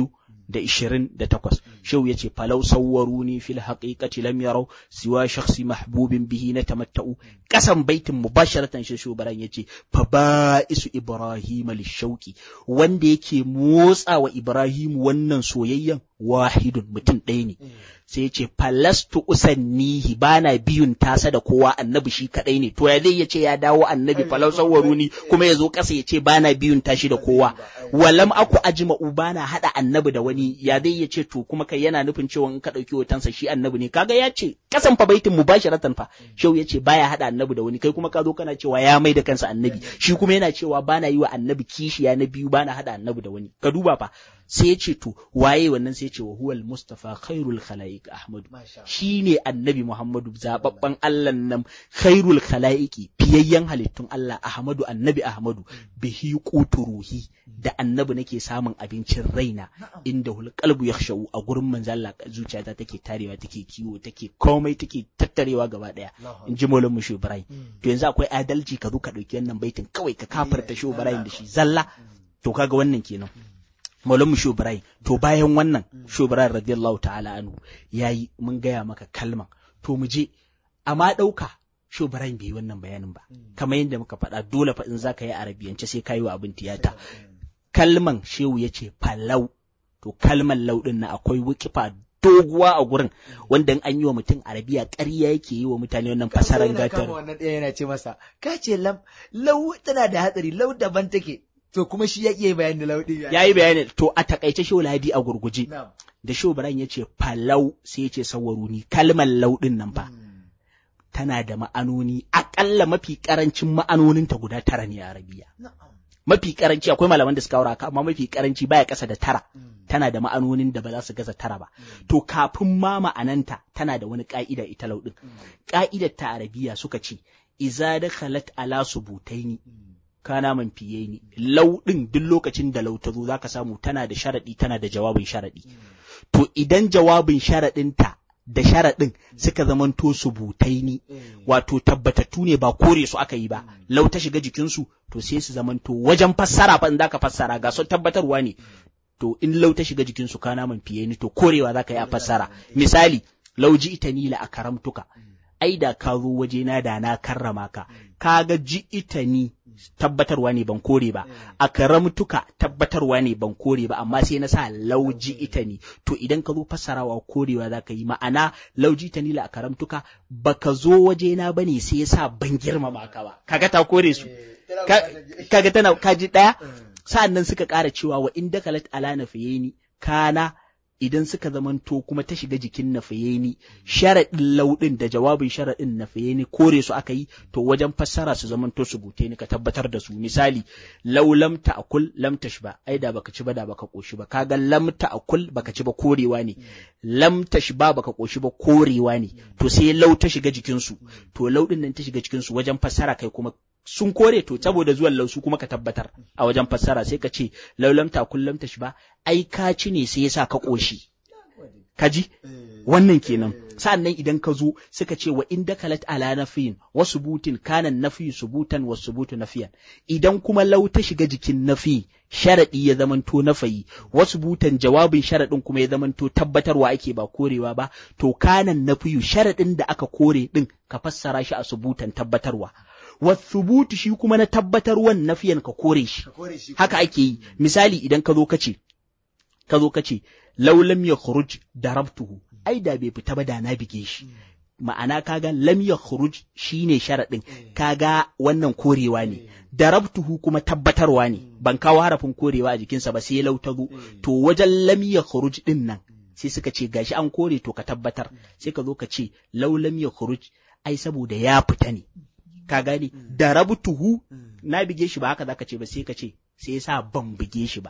228, shehu yace falau sawwaruni fil haqiqati lam yarau siwa shakhsi mahbubin bihi natamatta'u. Kasan baitin mubasharatan shehu Ibrahim yace fa ba'isu Ibrahim lishauqi, wanda yake motsa wa Ibrahim wannan soyayyan wahidun, mutum ɗaya ne. Sai yace falastu usannihi, bana biyun tasa da kowa, annabi shi kadai ne. To ya zai yace ya dawo annabi falau sawwaruni kuma yazo kasa yace bana biyun tashi da kowa, walam aku ajma'u, bana hada annabi da wani. Ya zai yace to kuma kai yana nufin cewa in ka dauki hotonsa shi annabi ne. Kaga yace kasan fa baitin mubasharatan fa shehu yace baya hada annabi da wani, kai kuma ka zo kana cewa ya mai da kansa annabi, shi kuma yana cewa bana yi wa annabi kishiya na biyu, bana hada annabi da wani. Ka duba fa, sai ya ce to waye wannan, sai ya ce wa huwal mustafa khairul khalaiq ahmadu, shine annabi Muhammadu zababban Allah nan, khairul khalaiqi, fiyayyen halittun Allah, ahmadu annabi ahmadu, bihi quturuhi, da annabi nake samun abincin raina, inda hul qalbu yakhshaw, a gurin manzo Allah zuciyata take tarewa, take kiwo, take komai, take tattarewa gaba daya, in ji Maulana Shehu Ibrahim. To yanzu akwai adalci ka zo ka dauki wannan baitin kawai ka kafarta Shehu Ibrahim da shi zalla? To kaga wannan kenan Maulana Shehu Ibrahim. To bayan wannan Shehu Ibrahim radiyallahu ta'ala anhu yayi, mun gaya maka kalman, to mu je amma dauka Shehu Ibrahim bai yi wannan bayanin ba, kamar yadda muka faɗa dole fa in zaka yi arabiyance sai kayi wa abin tiyata. Kalman shehu yace falau, to kalman lau din na akwai wikifa doguwa a gurin, wanda in an yi wa mutum arabiya ƙarya yake yi wa mutane wannan fasaran gatar. Wannan ɗaya yana ce masa ka ce lau tana da hatsari, lau daban take. To kuma shi ya iya bayani da lauɗi. Ya yi bayani, to a takaice Shehu Ladi a gurguje. Da Shehu Ibrahim ya ce falau, sai ya ce sawaruni, kalmar lauɗin nan fa. Tana da ma'anoni, aƙalla mafi ƙarancin ma'anoninta guda 9 ne a Arabiya. mafi karanci akwai malaman da suka aura ka amma mafi karanci baya kasa da 9 tana da ma'anonin da ba za su gaza 9 ba to kafin ma ma'ananta tana da wani ka'ida ita law din ka'idar ta arabiya suka ce iza dakhalat ala subutaini kana man fiye ni law din duk lokacin da law ta zo zaka samu tana da sharadi tana da jawabin sharadi to idan jawabin sharadin ta da sharaɗin suka zamanto subutaini wato tabbatattu ne ba kore su aka yi ba lau ta shiga jikinsu to sai su zamanto wajen fassara fa in zaka fassara ga son tabbatarwa ne to in lau ta shiga jikinsu kana man fiye ni to korewa zaka yi a fassara misali lau ji ita ni la akaramtuka ai da ka zo waje na da na karrama ka kaga ji ita ni tabbatarwa ne ban kore ba akaramtuka tabbatarwa ne ban kore ba amma sai na sa lauji ita ni to idan ka zo fassarawa korewa zaka yi ma'ana lauji ita ni la akaramtuka baka zo waje na bane sai yasa ban girmama ka ba kaga ta kore su kaga tana kaji daya sa'annan suka ƙara cewa wa inda kalat ala nafiyeni kana idan suka zamanto kuma ta shiga jikin nafiyeni sharaɗin lauɗin da jawabin sharaɗin nafiyeni kore su aka yi to wajen fassara su zamanto su bute ni ka tabbatar da su misali law lam ta'kul lam tashba ai da baka ci ba da baka koshi ba kaga lam ta'kul baka ci ba korewa ne lam tashba baka koshi ba korewa ne to sai law ta shiga jikin su to lauɗin nan ta shiga cikin su wajen fassara kai kuma sun kore to saboda zuwan lausu kuma ka tabbatar a wajen fassara sai ka ce laulam ta kullum ta shi ba ai ka ci ne sai yasa ka koshi kaji wannan kenan sa'annan idan ka zo suka ce wa inda kalat ala nafiyin wa subutin kana nafi subutan wa subutu nafiyan idan kuma lau ta shiga jikin nafi sharadi ya zamanto nafayi wa subutan jawabin sharadin kuma ya zamanto tabbatarwa ake ba korewa ba to kana nafiyu sharadin da aka kore din ka fassara shi a subutan tabbatarwa wasubutu shi kuma na tabbatarwan nafiyan ka kore shi haka ake yi misali idan ka zo kace law lam yakhruj darabtuhu ai da bai fita ba da na bige shi ma'ana kaga lam yakhruj shine sharadin kaga wannan korewa ne darabtuhu kuma tabbatarwa ne ban kawo harafin korewa a jikinsa ba sai law ta zo to wajen lam yakhruj din nan sai suka ce gashi an kore to ka tabbatar sai ka zo ka ce law lam yakhruj ai saboda ya fita ne ka gane darabtuhu na bige shi ba haka zaka ce ba sai ka ce sai yasa ban bige shi ba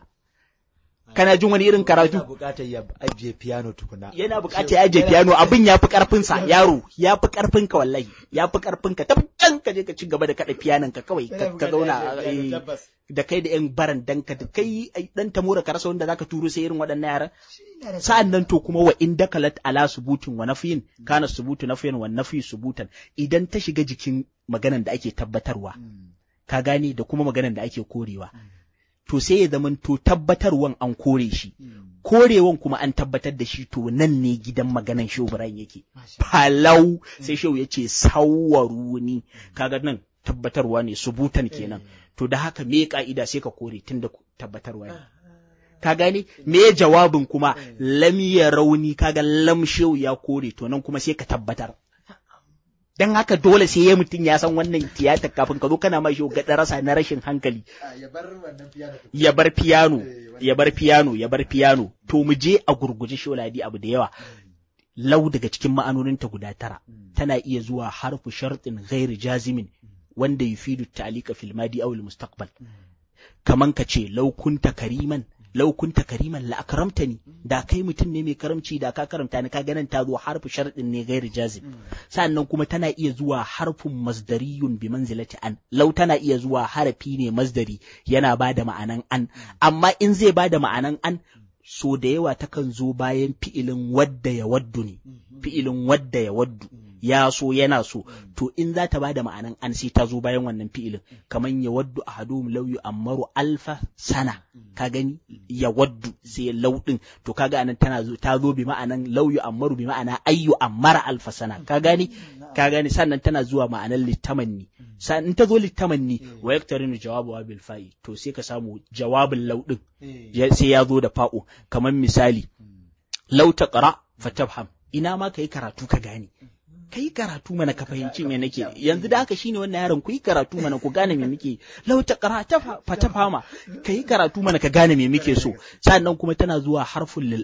kana jin wani irin karatu yana buƙatar ya ajiye piano tukuna yana buƙatar ya ajiye piano abin yafi karfin sa yaro yafi karfin ka wallahi yafi karfin ka tabbacan ka je ka ci gaba da kada pianon ka kawai ka zauna da kai da yan baran danka da kai dan tamura ka rasa wanda zaka turo sai irin waɗannan yaran sa'an nan to kuma wa inda kalat ala subutin wa nafiyin kana subutu nafiyan wa nafi subutan idan ta shiga jikin maganan da ake tabbatarwa ka gane da kuma maganan da ake korewa to sai ya zama to tabbatarwan an kore shi korewan kuma an tabbatar da shi to nan ne gidan maganan Shehu Ibrahim yake falau sai Shehu yace sawwaruni kaga nan tabbatarwa ne subutan kenan to da haka me ka'ida sai ka kore tunda tabbatarwa ne ka gane me jawabin kuma lam ya rauni kaga lam Shehu ya kore to nan kuma sai ka tabbatar dan haka dole sai ya mutum ya san wannan tiyatar kafin ka zo kana mai shi ga rasa na rashin hankali ya bar piano to mu je a gurguje sholadi abu da yawa lau daga cikin ma'anonin ta guda 9 tana iya zuwa harfu shartin ghairi jazimin wanda yufidu ta'liqa fil madi aw al mustaqbal kaman ka ce law kunta kariman la akramtani da kai mutum ne mai karamci da ka karamta ni ka ganin ta zo harfu sharadin ne gairi jazim sannan kuma tana iya zuwa harfun masdariyun bi manzilati an law tana iya zuwa harafi ne masdari yana bada ma'anan an amma in zai bada ma'anan an so da yawa takan zo bayan fi'ilin wadda ya waddu ne fi'ilin wadda ya waddu ya so yana so to in za ta bada ma'anan an sai ta zo bayan wannan fi'ilin kaman ya waddu ahadum law yu'ammaru alfa sana ka gani ya waddu sai laudin to kaga anan ta zo bi ma'anan law yu'ammaru bi ma'ana ayyu ammara alfa sana ka gani sannan tana zuwa ma'anan litamanni in ta zo litamanni wa yaktarinu jawabu bil fa'i to sai ka samu jawabin laudin sai ya zo da fa'u kaman misali law taqra fatafham ina ma kai karatu ka gane kai karatu mana ka fahimci me nake yanzu da haka shine wannan yaron ku yi karatu mana ku gane me muke lau ta qara'ata fa ta fama kai karatu mana ka gane me muke so sannan kuma tana zuwa harful lil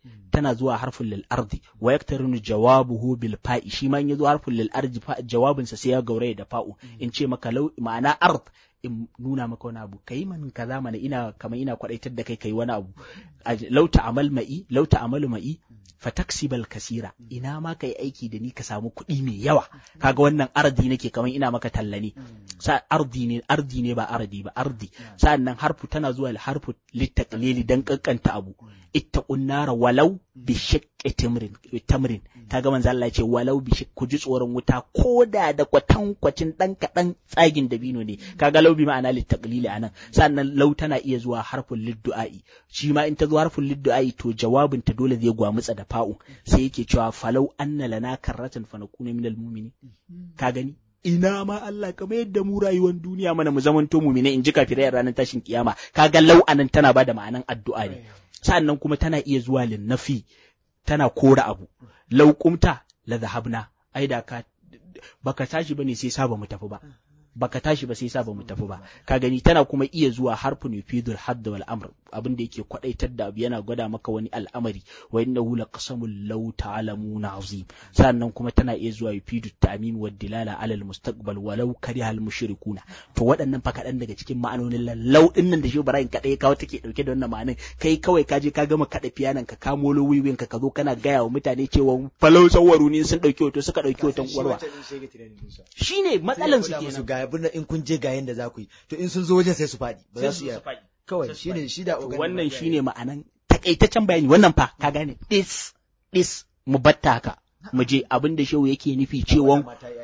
ardi wa yaktarinu jawabuhu bil fa'i shi ma in yazo harful lil ardi jawabin sa sai ya gauraya da fa'u in ce maka lau ma'ana ard in nuna maka wani abu kai man kaza mana ina kamar ina kwadaitar da kai wani abu law ta'amalu ma'i fataksibal kasira ina ma kai aiki da ni ka samu kuɗi mai yawa kaga wannan ardi nake kamar ina maka talla ne ardi ne ba ardi ba ardi sa'annan harfu tana zuwa harfu littaqlili dan kankanta abu ittaqun nara walau bi shaqqi tamrin kaga manzo Allah ya ce walau bi ku ji tsoron wuta koda da kwatankwacin dan kadan tsagin dabino ne kaga lau bi ma'ana littaqlili anan sa'annan lau tana iya zuwa harfun lidduai shi ma in ta zo harfun lidduai to jawabin ta dole zai gwamutsa da fa'u sai yake cewa falau anna lana karratan fa nakuna minal mu'minin ka gani ina ma Allah kamar yadda mu rayuwar duniya mana mu zamanto mu'mine in ji kafirai ranar tashin kiyama kaga lau anan tana bada ma'anan addu'a ne sannan kuma tana iya zuwa linnafi tana kora abu lau kumta la zahabna ai da ka baka tashi bane sai sa ba mu tafi ba baka tashi ba sai sa ba mu tafi ba ka gani tana kuma iya zuwa harfun yufidul hadd wal amr abin da yake kwadaitar da abu yana gwada maka wani al'amari wa innahu laqasamul law ta'lamuna azim sannan kuma tana iya zuwa yufidut ta'min wad dilala ala al mustaqbal walau kariha al mushrikuna to waɗannan fa kadan daga cikin ma'anonin law din nan da shi Ibrahim kadai kawo take dauke da wannan ma'anin kai kawai ka je ka gama kada piyanan ka kamo wiwin ka zo kana gaya wa mutane cewa falau sawaru ne sun dauki hoto suka dauki hoton uwarwa shine matsalan su kenan abin in kun je ga yanda za ku yi to in sun zo wajen sai su faɗi ba za su iya kawai shine shi da wannan shine ma'anan takaitaccen bayani wannan fa ka gane dis mu batta haka mu je abin da shehu yake nufi cewa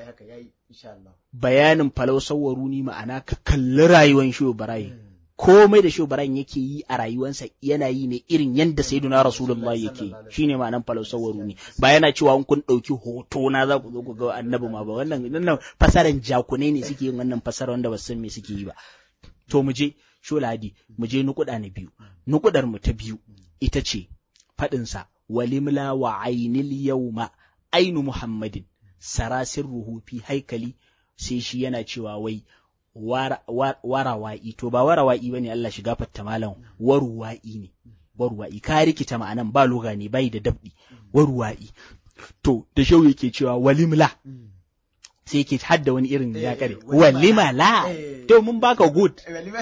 bayanin falau sawaru ni ma'ana ka kalli rayuwar shehu Ibrahim komai da shehu Ibrahim yake yi a rayuwarsa yana yi ne irin yanda sayyiduna rasulullahi yake yi shine ma'anan falau sawaru ne ba yana cewa kun dauki hoto na za ku zo ku ga annabi ma ba wannan fasaran jakunai ne suke yin wannan fasara wanda ba san me suke yi ba to mu je sholadi mu je nukuda na biyu nukudar mu ta biyu ita ce fadin sa walimla wa ainil yawma ainu muhammadin sarasirruhu fi haikali sai shi yana cewa wai warawa'i to ba warawa'i bane Allah shiga fatta malam waruwa'i ne waruwa'i ka rikita ma'anan ba lugha ne bai da dabdi waruwa'i to da shau yake cewa walimla sai yake hadda wani irin ya kare walimala to mun baka good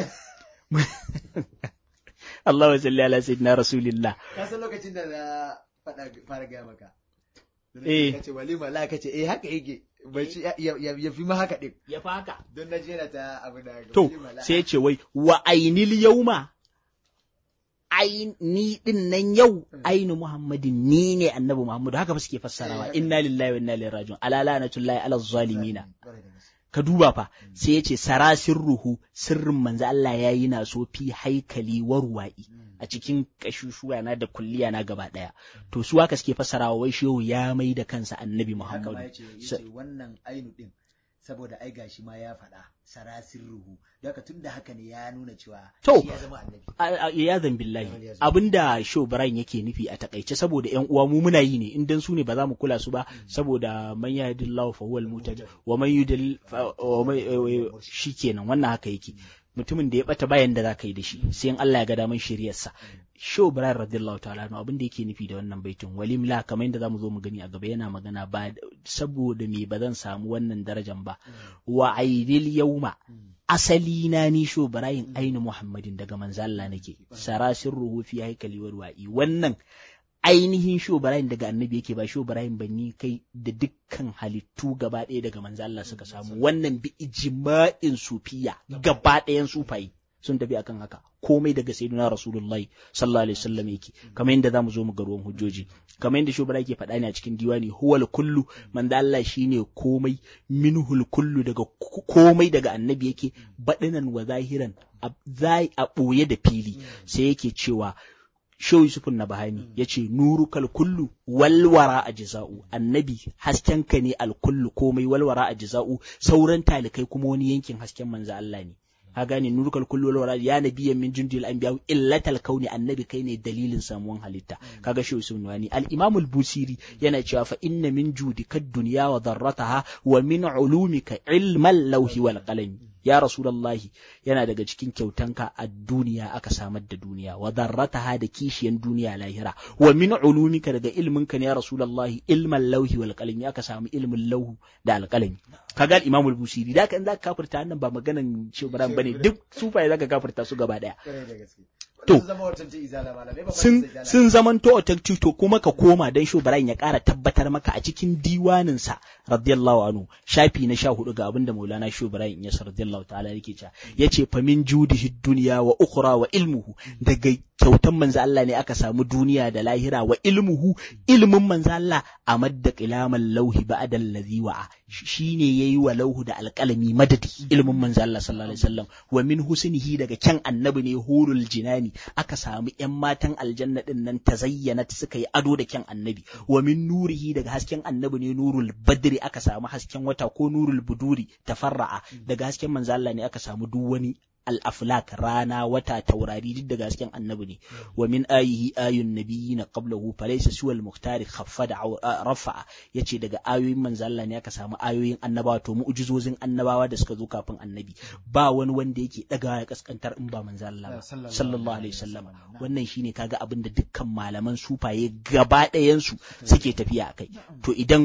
Allahu salli ala sayyidina rasulillah ka san lokacin da na fara ga maka kace walimala kace haka yake bace ya fi ma haka din ya fa haka don na jera ta abu da to sai ya ce wai wa ainil yawma ni din nan yau ainu muhammadin ni ne annabi muhammadu haka ba suke fassarawa inna lillahi wa inna ilaihi raji'un ala lanatullahi ala zalimina ka duba fa sai ya ce sarasirruhu sirrin manzo Allah yayi na so fi haikali warwa'i a cikin kashushuwa na da kulliya na gaba daya to su haka suke fassarawa wai shehu ya mai da kansa annabi muhammadu yace wannan ainu din saboda ai gashi ma ya faɗa sarasirruhu daga tunda haka ne ya nuna cewa to ya zama annabi ya zan billahi abinda Shehu Ibrahim yake nufi a takaice saboda ƴan uwa mu muna yi ne in dan su ne ba za mu kula su ba saboda man yahdillahu fa huwal muhtadi wa man yudlil shikenan wannan haka yake mutumin da ya bata bayan da zaka yi da shi sai in Allah ya ga daman shiriyarsa Shehu Ibrahim radiyallahu ta'ala abin da yake nufi da wannan baitin walimla kamar yadda zamu zo mu gani a gaba yana magana ba saboda me ba zan samu wannan darajan ba wa aidil yawma asali na ni Shehu Ibrahim ainu Muhammadin daga manzo Allah nake sarasirruhu fi haikali warwa'i wannan ainihin Shehu Ibrahim daga annabi yake ba Shehu Ibrahim ba ni kai da dukkan halittu gaba ɗaya daga manzo Allah suka samu wannan bi ijma'in sufiya gaba ɗayan sufayi sun tafi akan haka komai daga sayyidina rasulullahi sallallahu alaihi wasallam yake kamar yadda zamu zo mu ga ruwan hujjoji kamar yadda shubara yake faɗa ne a cikin diwani huwal kullu manzo Allah shine komai minhul kullu daga komai daga annabi yake badinan wa zahiran zai a boye da fili sai yake cewa Shehu Yusufun Nabahani ya ce nurukal kullu walwara a jiza'u annabi haskenka ne alkullu komai walwara a jiza'u sauran talikai kuma wani yankin hasken manzo Allah ne ha gane nurukal kullu walwara ya nabiyyan min jundil anbiya illatal kauni annabi kai ne dalilin samuwan halitta kaga Shehu Yusufun Nabahani al-Imam al-Busiri yana cewa fa inna min judika ad-dunya wa dharrataha wa min ulumika ilmal lawhi wal qalami ya rasulullahi yana daga cikin kyautanka a duniya aka samar da duniya wa darrataha da kishiyan duniya lahira wa min ulumika daga ilminka ne ya rasulullahi ilman lauhi wal qalami aka samu ilmin lauhu da alqalami kaga al-imam al-busiri da kan zaka kafirta nan ba maganan shubran bane duk sufaye zaka kafirta su gaba daya to sun zamanto otakti to kuma ka koma dan shubran ya ƙara tabbatar maka a cikin diwaninsa radiyallahu anhu shafi na 14 ga abinda maulana shubran ya radiyallahu ta'ala yake cewa yace fa min judihi dunya wa ukhra wa ilmuhu daga kyautan manzo Allah ne aka samu duniya da lahira wa ilmuhu ilmin manzo Allah amadda qilamal lauhi ba'da allazi wa'a shine yayi wa lauhu da alqalami madadi ilmin manzo Allah sallallahu alaihi wasallam wa min husnihi daga kyan annabi ne hurul jinani aka samu ƴan matan aljanna din nan tazayyana suka yi ado da kyan annabi wa min nurihi daga hasken annabi ne nurul badri aka samu hasken wata ko nurul buduri tafarra'a daga hasken manzo Allah ne aka samu duk wani al-aflak rana wata taurari duk daga hasken annabi ne wa min ayihi ayun nabiyina qablahu falaysa suwal muhtari khaffada rafa'a yace daga ayoyin manzo Allah ne aka samu ayoyin annabawa to mu'jizozin annabawa da suka zo kafin annabi ba wani wanda yake daga ya kaskantar in ba manzo Allah ba sallallahu alaihi wasallam wannan shine kaga abinda dukkan malaman sufaye gaba ɗayan su suke tafiya akai to idan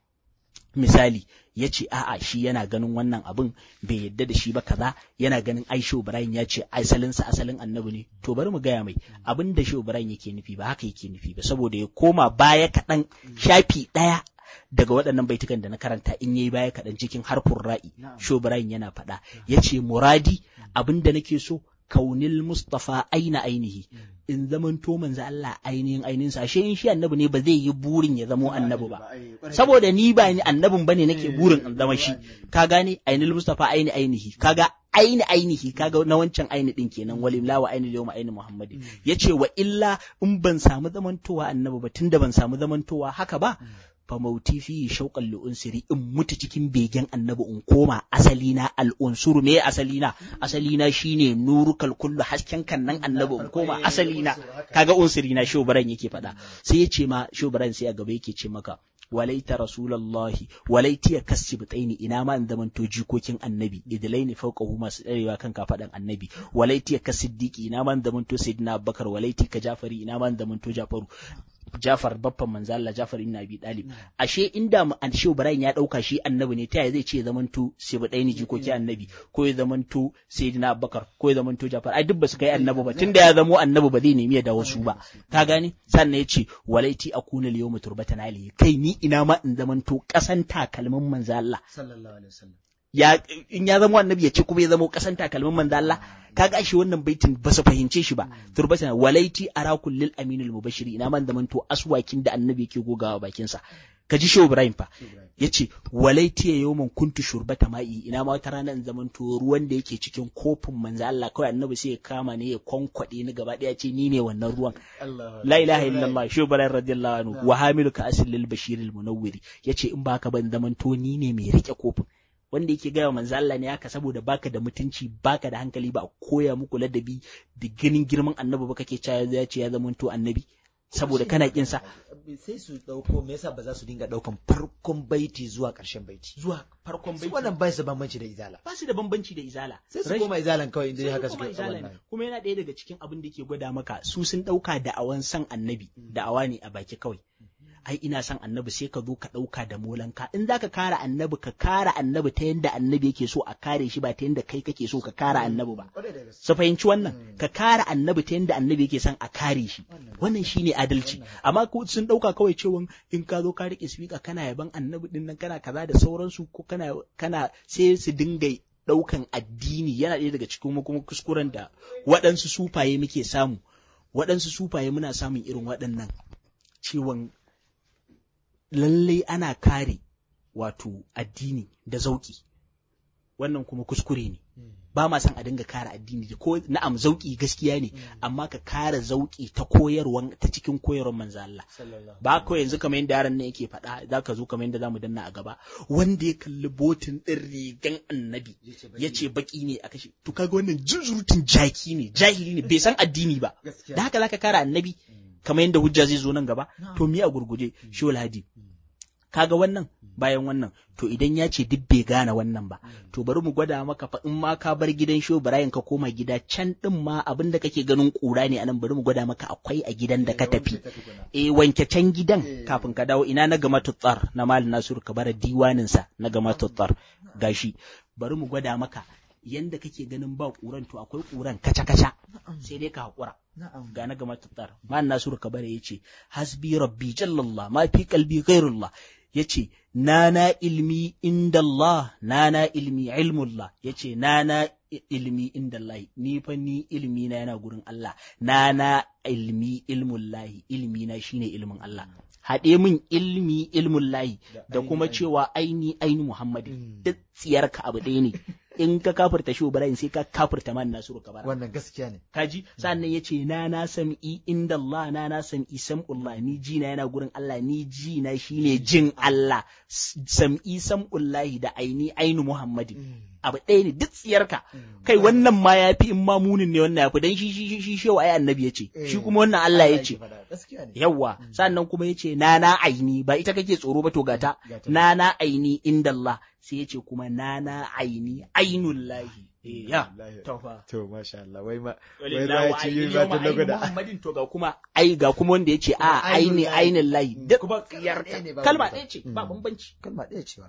misali ya ce a'a shi yana ganin wannan abin bai yadda da shi ba kaza yana ganin ai Shehu Ibrahim ya ce asalinsa asalin annabi ne to bari mu gaya mai abin da Shehu Ibrahim yake nufi ba haka yake nufi ba saboda ya koma baya kaɗan shafi ɗaya daga waɗannan baitukan da na karanta in yayi baya kaɗan cikin harfin ra'i Shehu Ibrahim yana faɗa ya ce muradi abin da nake so kaunil Mustafa aina ainihi in zaman to manzo Allah ainihin sa ashe in shi annabi ne ba zai yi burin ya zamo annabi ba saboda ni ba ni annabin bane nake burin in zama shi ka gane ainil Mustafa ainihi kaga ainihi kaga na wancan aini din kenan walimla wa aini yawma aini Muhammadin yace wa illa in ban samu zamantowa annabi ba tunda ban samu zamantowa haka ba fa mauti fi shauqan li unsiri in mutu cikin begen annabi in koma asalina al unsuru me asalina shine nurukal kullu hasken kan nan annabi in koma asalina kaga unsirina shobaran yake faɗa sai yace ma shobaran sai a gaba yake ce maka walaita rasulullahi walaiti ya kasibtaini ina ma in zamanto jikokin annabi idlaini fawqahu masu tsarewa kan kafadan annabi walaiti ya kasiddiqi ina ma in zamanto sayyidina abubakar walaiti ka jafari ina ma in zamanto jafaru Jafar baffan manzo Allah Jafar ibn Abi Talib ashe inda Shehu Ibrahim ya dauka shi annabi ne ta yaya zai ce zamanto Sibdaini jikoki annabi ko ya zamanto Sayyidina Abubakar ko ya zamanto Jafar ai duk ba su kai annabi ba tunda ya zamo annabi ba zai nemi ya dawo su ba ka gane sannan ya ce walaiti akuna al-yawma turbatan ali kai ni ina ma in zamanto kasan takalmin manzo Allah sallallahu alaihi wasallam in ya zama annabi ya ce kuma ya zama kasan takalmin manzo Allah kaga shi wannan baitin ba su fahimce shi ba turbatan walaiti arakul lil aminul mubashiri ina man zaman to aswakin da annabi yake gogawa bakin sa kaji Shehu Ibrahim fa yace walaiti ya yawman kuntu shurbata ma'i ina ma wata rana in zaman to ruwan da yake cikin kofin manzo Allah kawai annabi sai ya kama ne ya kwankwade ni gaba daya ce ni ne wannan ruwan la ilaha illallah Shehu Ibrahim radiyallahu anhu wa hamiluka asil lil bashiril munawwiri yace in baka ban zaman to ni ne mai rike kofin wanda yake gaya manzo Allah ne haka saboda baka da mutunci baka da hankali ba koya muku ladabi da ganin girman annabi ba kake cewa ya ce ya zama to annabi saboda kana kin sa sai su dauko me yasa ba za su dinga daukan farkon baiti zuwa ƙarshen baiti zuwa farkon baiti wannan ba su da bambanci da izala ba su da bambanci da izala sai su koma izalan kawai inda haka suke kuma yana ɗaya daga cikin abin da ke gwada maka su sun dauka da awan san annabi da awa ne a baki kawai ai ina son annabi sai ka zo ka ɗauka da molanka in za ka kara annabi ka kara annabi ta yanda annabi yake so a kare shi ba ta yanda kai kake so ka kara annabi ba su fahimci wannan ka kara annabi ta yanda annabi yake son a kare shi wannan shine adalci amma ko sun ɗauka kawai cewa in ka zo ka riƙe speaker kana yaban annabi din nan kana kaza da sauransu ko kana sai su dinga ɗaukan addini yana ɗaya daga cikin kuma kuskuren da waɗansu sufaye muke samu waɗansu sufaye muna samun irin waɗannan ciwon lallai ana kare wato addini da zauki wannan kuma kuskure ne ba ma san a dinga kare addini ko na'am zauki gaskiya ne amma ka kare zauki ta koyarwan ta cikin koyarwan manzo Allah ba ko yanzu kamar yanda yaran ne yake faɗa zaka zo kamar yanda zamu danna a gaba wanda ya kalli botin din rigan annabi yace baki ne a kashe to kaga wannan jinzurutun jaki ne jahili ne bai san addini ba da haka zaka kare annabi kamar yadda hujja zai zo nan gaba to mi a gurguje Shehul Hadi kaga wannan bayan wannan to idan ya ce duk bai gane wannan ba to bari mu gwada maka fa in ma ka bar gidan Shehu Ibrahim ka koma gida can din ma abin da kake ganin kura ne anan bari mu gwada maka akwai a gidan da ka tafi wanke can gidan kafin ka dawo ina na gama tutsar na Malam Nasiru Kabara diwanin sa na gama tutsar gashi bari mu gwada maka yanda kake ganin ba kuran to akwai kuran kaca sai dai ka hakura ga na gama tutsar Malam Nasiru Kabara yace hasbi rabbi jallallah ma fi qalbi ghairullah yace nana ilmi inda Allah nana ilmi ilmullah yace nana ilmi inda Allah ni fa ni ilmi na yana gurin Allah nana ilmi ilmullahi ilmi na shine ilmin Allah haɗe min ilmi ilmullahi da kuma cewa aini Muhammadin duk tsiyarka abu ɗaya ne in ka kafirta Shehu Ibrahim sai ka kafirta Malam Nasiru Kabara wannan gaskiya ne kaji sannan yace na sam'i inda Allah na sam'i sam'ullah ni ji na yana gurin Allah ni ji na shine jin Allah sam'i sam'ullahi da aini Muhammadin abu ɗaya ne duk tsiyarka kai wannan ma yafi in ma munin ne wannan yafi dan shi Shehu ai annabi yace shi kuma wannan Allah yace yawa sannan kuma yace na aini ba ita kake tsoro ba to gata na aini inda Allah sai yace kuma na aini ainullahi ya to masha Allah wai ya ci yi ba ta lokuta Muhammadin to ga kuma wanda yace a ainin lahi duk kalma ɗaya ce ba bambanci kalma ɗaya ce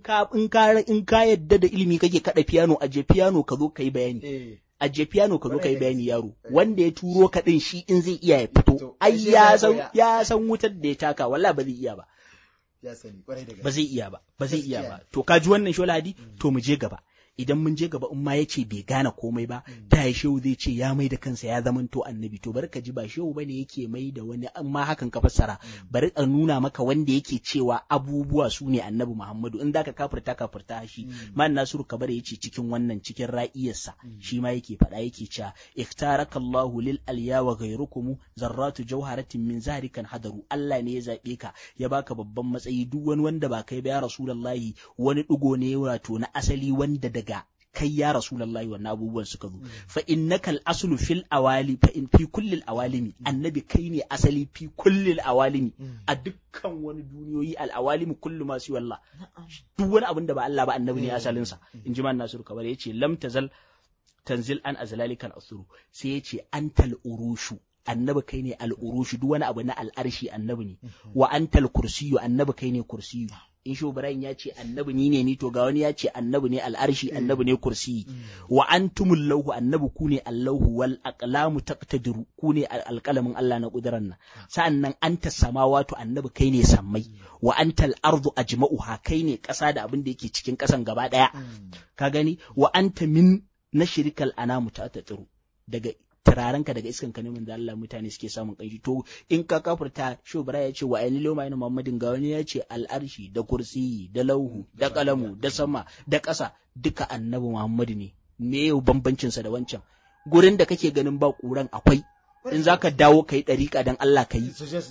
in ka yadda da ilimi kake kada piano aje piano ka zo kai bayani aje piano ka zo kai bayani yaro wanda ya turo ka din shi in zai iya ya fito ai ya san wutar da ya taka wallahi ba zai iya ba ya sani kwarai da ba zai iya ba to ka ji wannan Sholadi to mu je gaba idan mun je gaba in ma yace bai gane komai ba ta yi Shehu zai ce ya mai da kansa ya zamanto annabi to bari ka ji ba Shehu bane yake mai da wani amma hakan ka fassara bari a nuna maka wanda yake cewa abubuwa su ne annabi Muhammadu in zaka kafirta shi Malam Nasiru Kabara yace cikin wannan cikin ra'iyarsa shi ma yake faɗa yake cewa iktarakallahu lil alya wa ghayrukum zarratu jawharatin min zahrikan hadaru Allah ne ya zabe ka ya baka babban matsayi duk wani wanda ba kai ba ya rasulullahi wani digo ne wato na asali wanda daga kai ya rasulullahi wannan abubuwan suka zo fa innakal aslu fil awali fa in fi kullil awalimi annabi kai ne asali fi kullil awalimi a dukkan wani duniyoyi al awalimi kullu ma si wallah duk wani abin da ba Allah ba annabi ne asalin sa inji man Nasiru Kabara yace lam tazal tanzil an azlalikal asru sai yace antal urushu annabi kai ne al urushu duk wani abu na al arshi annabi ne wa antal kursiyyu annabi kai ne kursiyyu in Shehu Ibrahim ya ce annabi ni to ga wani ya ce annabi ne al'arshi annabi ne kursi wa antumul lahu annabi ku ne allahu wal aqlamu taqtadiru ku ne alqalamin Allah na kudiran nan sa'annan anta samawatu annabi kai ne sammai wa antal ardu ajma'uha kai ne kasa da abin da yake cikin kasan gaba daya ka gani wa anta min nashrikal anamu taqtadiru daga turarenka daga iskanka ne da Allah mutane suke samun kanshi to in ka kafirta Shehu Ibrahim ya ce wa ainihin loma yana Muhammadin ga wani ya ce al'arshi da kursi da lauhu da kalamu da sama da ƙasa duka annabi Muhammadu ne me yau bambancin sa da wancan gurin da kake ganin ba kuran akwai in zaka dawo kai dariƙa dan Allah kai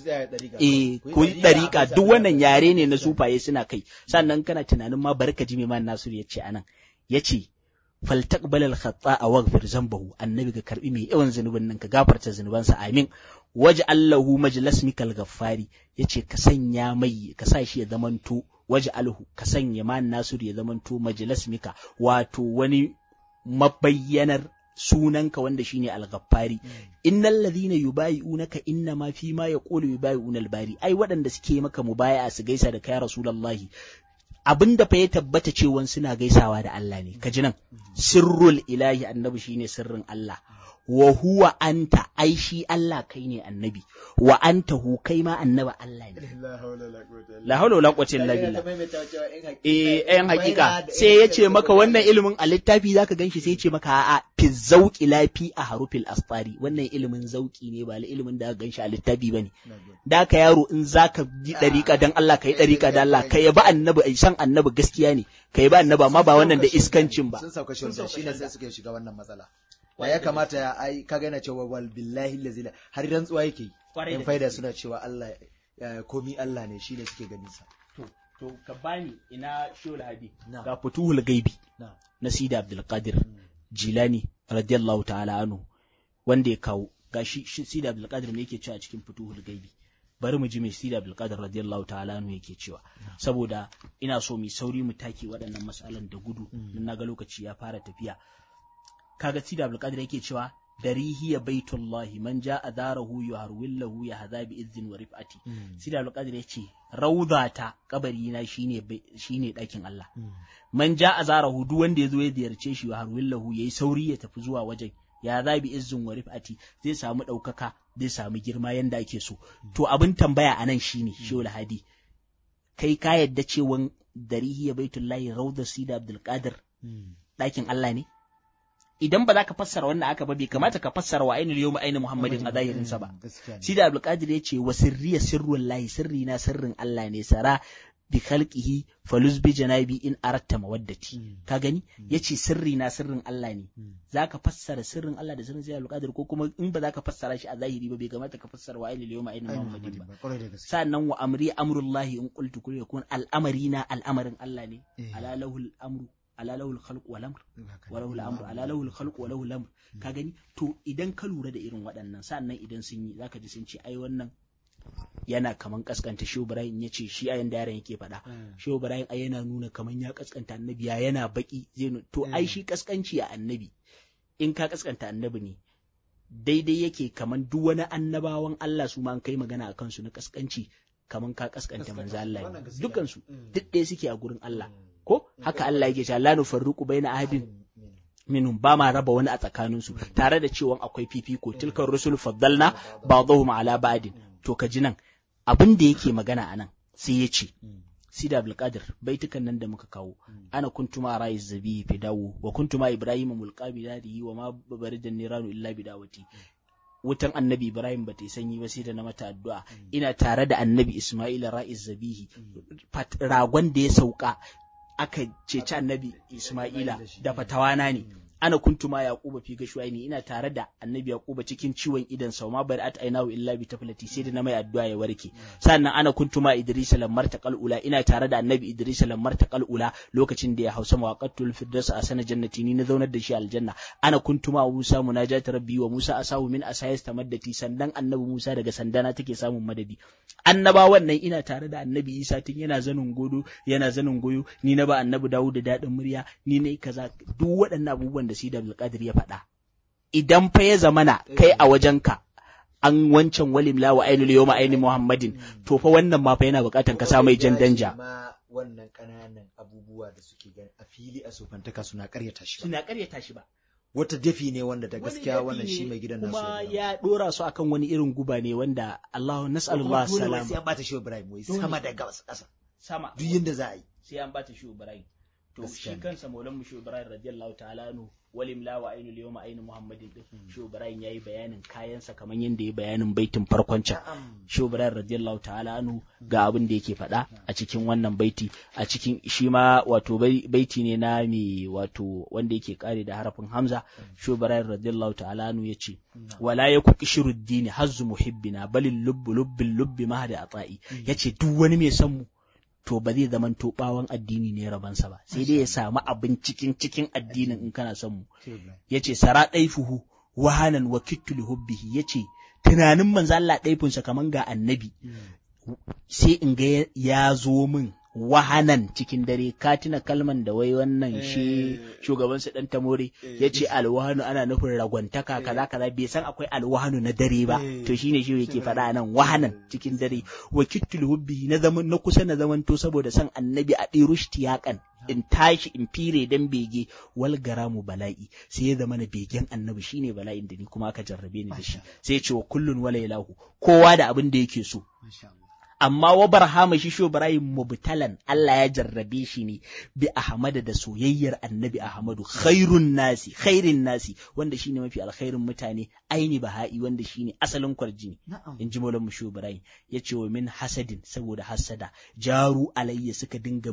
ko dariƙa duk wannan yare ne na sufaye suna kai sannan kana tunanin ma barka ji mai man Nasiru yace anan yace faltaqbal al-khata'a waghfir zambahu annabi ga karbi mai yawan zanubin nan ka gafarta zanubansa amin waj'al lahu majlasmikal ghaffari yace ka sanya mai ka sa shi ya zamanto waj'alhu ka sanya man Nasiru ya zamanto majlasmika wato wani mabayyanar sunanka wanda shine al-ghaffari innal ladhina yubayi'unaka inna ma fi ma yaqulu yubayi'una al-bari ai waɗanda suke maka mubaya'a su gaisa da kai rasulullahi abin da fa ya tabbata cewa suna gaisawa da Allah ne kaji nan sirrul ilahi annabi shine sirrin Allah wa huwa anta ai shi Allah kai ne annabi wa anta hu kai ma annabi Allah ne la hawla wala quwwata illa billah ayan hakika sai yace maka wannan ilimin a littafi zaka ganshi sai yace maka a'a fi zauqi la fi a harufil asfari wannan ilimin zauki ne ba ilimin da aka ganshi a littafi bane da ka yaro in zaka ji dariƙa dan Allah kai dariƙa dan Allah kai ba annabi ai san annabi gaskiya ne kai ba annabi amma ba wannan da iskancin ba sun sauka shi shine sai suka shiga wannan matsala da ya kamata ya ai kaga yana cewa wal billahi allazi har rantsuwa yake in faida suna cewa Allah komi Allah ne shine suke ganin sa to ka bani ina Shehul Hadi ga Futuhul Gaibi na Sidi Abdul Qadir Jilani radiyallahu ta'ala anhu wanda ya kawo gashi Sidi Abdul Qadir me yake cewa cikin Futuhul Gaibi bari mu ji mai Sidi Abdul Qadir radiyallahu ta'ala anhu yake cewa, saboda ina so mu sauri mu take waɗannan mas'alan da gudu dan naga lokaci ya fara tafiya. Kaga Sidi Abdul Qadir yake cewa darihiya baitullahi man ja'a darahu yuharwillahu ya hadha bi izzin wa rif'ati. Sidi Abdul Qadir yace raudata kabari na shine dakin Allah. Man ja'a darahu duk wanda yazo ya ziyarce shi yuharwillahu yayi sauri ya tafi zuwa wajen ya hadha bi izzin wa rif'ati, zai samu daukaka, zai samu girma yanda ake so. To abin tambaya anan shine Shehu Hadi, kai ka yadda cewa darihiya baitullahi rauda Sidi Abdul Qadir dakin Allah ne? Idan ba za ka fassara wannan aka ba, bai kamata ka fassara wa ainul yawma ainu Muhammadin a zahirinsa ba. Sidi Abdul Qadir yace wa sirriya sirrul lahi, sirri na sirrin Allah ne, sara bi khalqihi faluz bi janabi in aratta mawaddati. Ka gani yace sirri na sirrin Allah ne. Zaka fassara sirrin Allah da sirrin Sidi Abdul Qadir, ko kuma in ba za ka fassara shi a zahiri ba, bai kamata ka fassara wa ainul yawma ainu Muhammadin ba. Sannan wa amri amrullahi in qultu kun yakun, al'amarina al'amarin Allah ne, ala lahul amru ala lahul khalq wal amr wa lahul amr ala lahul khalq wa lahul amr. Ka gani to idan ka lura da irin waɗannan, sannan idan sun yi zaka ji sun ce ai wannan yana kaman kaskanta Shehu Ibrahim, yace shi a yanda yaran yake faɗa Shehu Ibrahim ai yana nuna kaman ya kaskanta annabi, yana baki zai to ai shi kaskanci a annabi, in ka kaskanta annabi ne daidai yake kaman duk wani annabawan Allah su ma an kai magana akan su na kaskanci, kaman ka kaskanta manzo Allah ne, dukkan su duk ɗaya suke a gurin Allah. Ko haka Allah yake cewa la nufarriqu baina ahadin minhum, ba ma raba wani a tsakanin su, tare da cewa akwai fifiko, tilkar rusul faddalna ba'dahum ala ba'din. To ka ji nan abin da yake magana anan sai ya ce Sidi Abdul Qadir baitukan nan da muka kawo, ana kuntuma ra'iz zabi fi dawo wa kuntuma ibrahim mulqabi dadi wa ma baridan niranu illa bidawati. Wutan annabi Ibrahim ba ta yi sanyi ba sai da na mata addu'a, ina tare da annabi Isma'ila ra'iz zabihi, ragon da ya sauka aka ceci annabi Isma'ila da fatawana ne. Ana kuntuma Yaquba fi gashwaini, ina tare da annabi Yaquba cikin ciwon idan sa, ma bari atainahu illa bi taflati, sai da na mai addu'a ya warke. Sannan ana kuntuma Idris lamar taqal ula, ina tare da annabi Idris lamar taqal ula lokacin da ya hausa mawaqatul firdaus a sana jannati, ni na zaunar da shi aljanna. Ana kuntuma Musa munajat rabbi wa Musa asahu min asayis tamaddati, sandan annabi Musa daga sandana take samun madadi. Annabawan nan ina tare da annabi Isa tun yana zanin goyo, ni na ba annabi Dawud da dadin murya, ni ne kaza. Duk waɗannan abubuwan da Sidi Abdul Qadir ya faɗa, idan fa ya zamana kai a wajenka an wancan walim la wa ainul yawma aini Muhammadin, to fa wannan ma fa yana buƙatan ka sa mai jan danja. Wannan ƙananan abubuwa da suke gani a fili a sofantaka suna ƙaryata shi ba. Wata dafi ne wanda da gaskiya wannan shi mai gidan nasu kuma ya dora su akan wani irin guba ne wanda Allah nas'alullah salam. Sai an bata Shehu Ibrahim wai sama da gabas ƙasa. Sama. Duk yanda za a yi. Sai an bata Shehu Ibrahim. To shi kansa Maulan mu Shehu Ibrahim radiyallahu ta'ala anhu walim la wa ainul yawma ainu Muhammadin din, Shehu Ibrahim yayi bayanin kayansa kaman yanda yayi bayanin baitin farkon can. Shehu Ibrahim radiyallahu ta'ala anhu ga abin da yake faɗa a cikin wannan baiti, a cikin shi ma wato baiti ne na me wato wanda yake kare da harafin Hamza. Shehu Ibrahim radiyallahu ta'ala anhu yace wala yaku kishiruddin hazzu muhibbina balil lubbi mahda ata'i, yace duk wani mai son mu to ba zai zaman to bawon addini ne rabansa ba, sai dai ya samu abin cikin addinin in kana son mu. Yace sara daifuhu wahanan wa kittul hubbihi, yace tunanin manzo Allah daifinsa kaman ga annabi, sai in ga ya zo min wahanan cikin dare. Ka tuna kalman da wai wannan shi shugaban su dan Tamore yace alwahanu ana nufin ragwantaka kaza bai san akwai alwahanu na dare ba, to shine shi yake faɗa nan wahanan cikin dare. Wa kittul hubbi na zaman na kusa na zaman to saboda san annabi a dirushtiyaqan, in tashi in fire dan bege wal garamu bala'i, sai ya zama na begen annabi shine bala'in da ni kuma aka jarrabe ni da shi. Sai ya ce wa kullun walailahu, kowa da abin da yake so. Amma wa barhama shi Shehu Ibrahim mubtalan, Allah ya jarrabe shi ne bi Ahmad da soyayyar annabi Ahmadu, khairin nasi wanda shine mafi alkhairin mutane, aini baha'i wanda shine asalin kwarjini. In ji Maulan mu Shehu Ibrahim yace wa min hasadin, saboda hasada jaru alayya suka dinga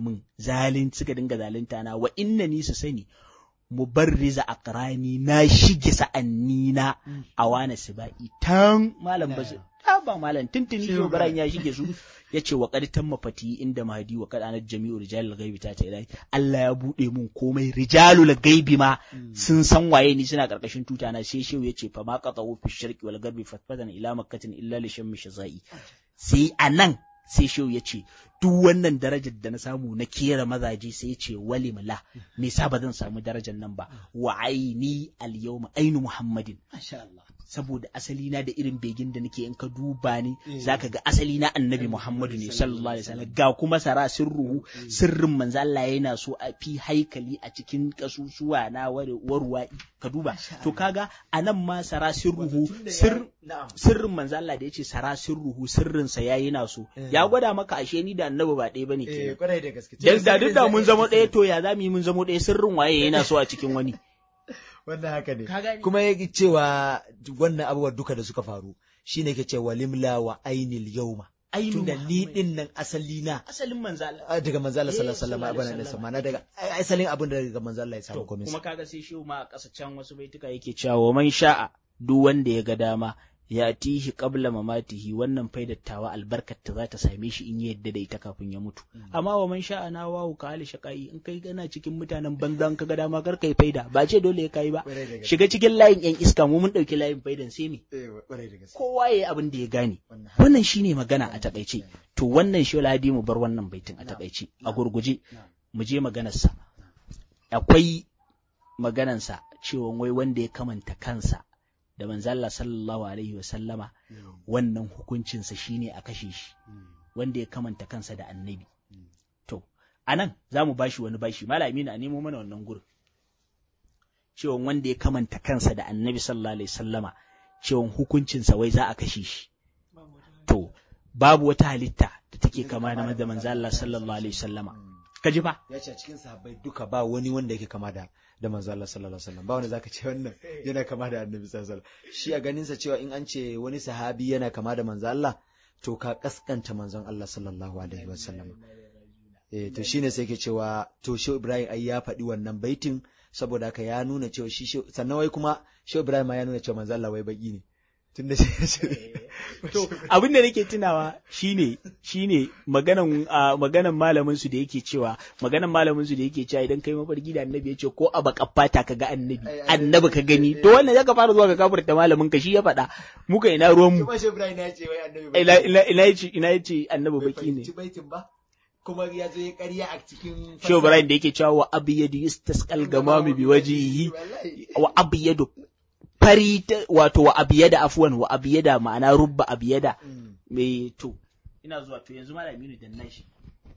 zalunta na, wa innani su sani mubarriza aqrani na shige sa'annina a wana sibai tan malam basu ba malam tuntuni Shehu Ibrahim ya shige su. Yace wa qad tamma fati inda mahdi wa qad ana jami'u rijalul ghaibi ta ilahi, Allah ya bude mun komai, rijalul ghaibi ma sun san waye ni, suna karkashin tuta na. Sai Shehu yace fa ma qatahu fi sharqi wal garbi fatfadan ila makkatin illa li shammi shazai, sai anan sai shehu ya ce duk wannan darajar da na samu na kera mazaje sai ya ce walimla me sa ba zan samu darajar nan ba wa aini al-yawma ainu muhammadin masha Allah saboda asali na da irin begin da nake in ka duba ni zaka ga asali na annabi Muhammadu ne sallallahu alaihi wasallam ga kuma sara sirruhu sirrin manzo Allah yana so a fi haikali a cikin kasusuwa na warwa'i ka duba to kaga anan ma sara sirruhu sirrin manzo Allah da yace sara sirruhu sirrin sa yayi na so ya gwada maka ashe ni da annabi ba ɗaya bane kenan kwarai da gaske da duk da mun zama ɗaya to ya zamu yi mun zama ɗaya sirrin waye yana so a cikin wani wannan haka ne kuma yake cewa wannan abubuwa duka da suka faru shine yake cewa limla wa ainil yawma tunda ni din nan asalin manzala daga manzala sallallahu alaihi wasallam mana daga asalin abin da daga manzala ya samu komai kuma kaga sai shi ma a kasacen wasu baituka yake cewa man sha'a duk wanda ya ga dama ya tihi qabla mamatihi wannan faidattawa albarkar ta za ta same shi in yadda da ita kafin ya mutu amma wa man sha'a na wahu ka hali shaqai in kai gana cikin mutanen banzan ka ga dama kar kai faida ba ce dole ya kai ba shiga cikin layin yan iska mu mun dauki layin faidan sai me kowa yayi abin da ya gane wannan shine magana a takaice to wannan shi ladi mu bar wannan baitin a takaice a gurguje mu je maganar sa akwai maganar sa cewa wai wanda ya kamanta kansa da manzo Allah sallallahu alaihi wasallama wannan hukuncinsa shine a kashe shi wanda ya kamanta kansa da annabi to anan zamu bashi wani bashi malami na nemo mana wannan gurin cewa wanda ya kamanta kansa da annabi sallallahu alaihi wasallama cewa hukuncinsa wai za a kashe shi to babu wata halitta da take kama da manzo Allah sallallahu alaihi wasallama kaji fa ya ce cikin sahabbai duka ba wani wanda yake kama da manzo Allah sallallahu alaihi wasallam ba wanda zaka ce wannan yana kama da annabi sallallahu alaihi wasallam shi a ganin sa cewa in an ce wani sahabi yana kama da manzo Allah to ka kaskanta manzon Allah sallallahu alaihi wasallam to shine sai yake cewa to Shehu Ibrahim ai ya faɗi wannan baitin saboda haka ya nuna cewa shi sannan wai kuma Shehu Ibrahim ma ya nuna cewa manzo Allah wai baki ne tunda to abin da nake tunawa shine maganan malamin su da yake cewa idan kai mafarki da annabi yace ko a baka fata kaga annabi ka gani to wannan zaka fara zuwa ka kafirta malamin ka shi ya faɗa muka ina ruwan mu ina yace annabi baki ne kuma ya zo ya ƙarya a cikin Shehu Ibrahim da yake cewa wa abiyadu istasqal gamami biwajihi wa abiyadu fari wato wa abiyada afwan wa abiyada ma'ana rubba abiyada me to ina zuwa to yanzu malami ne dan nan shi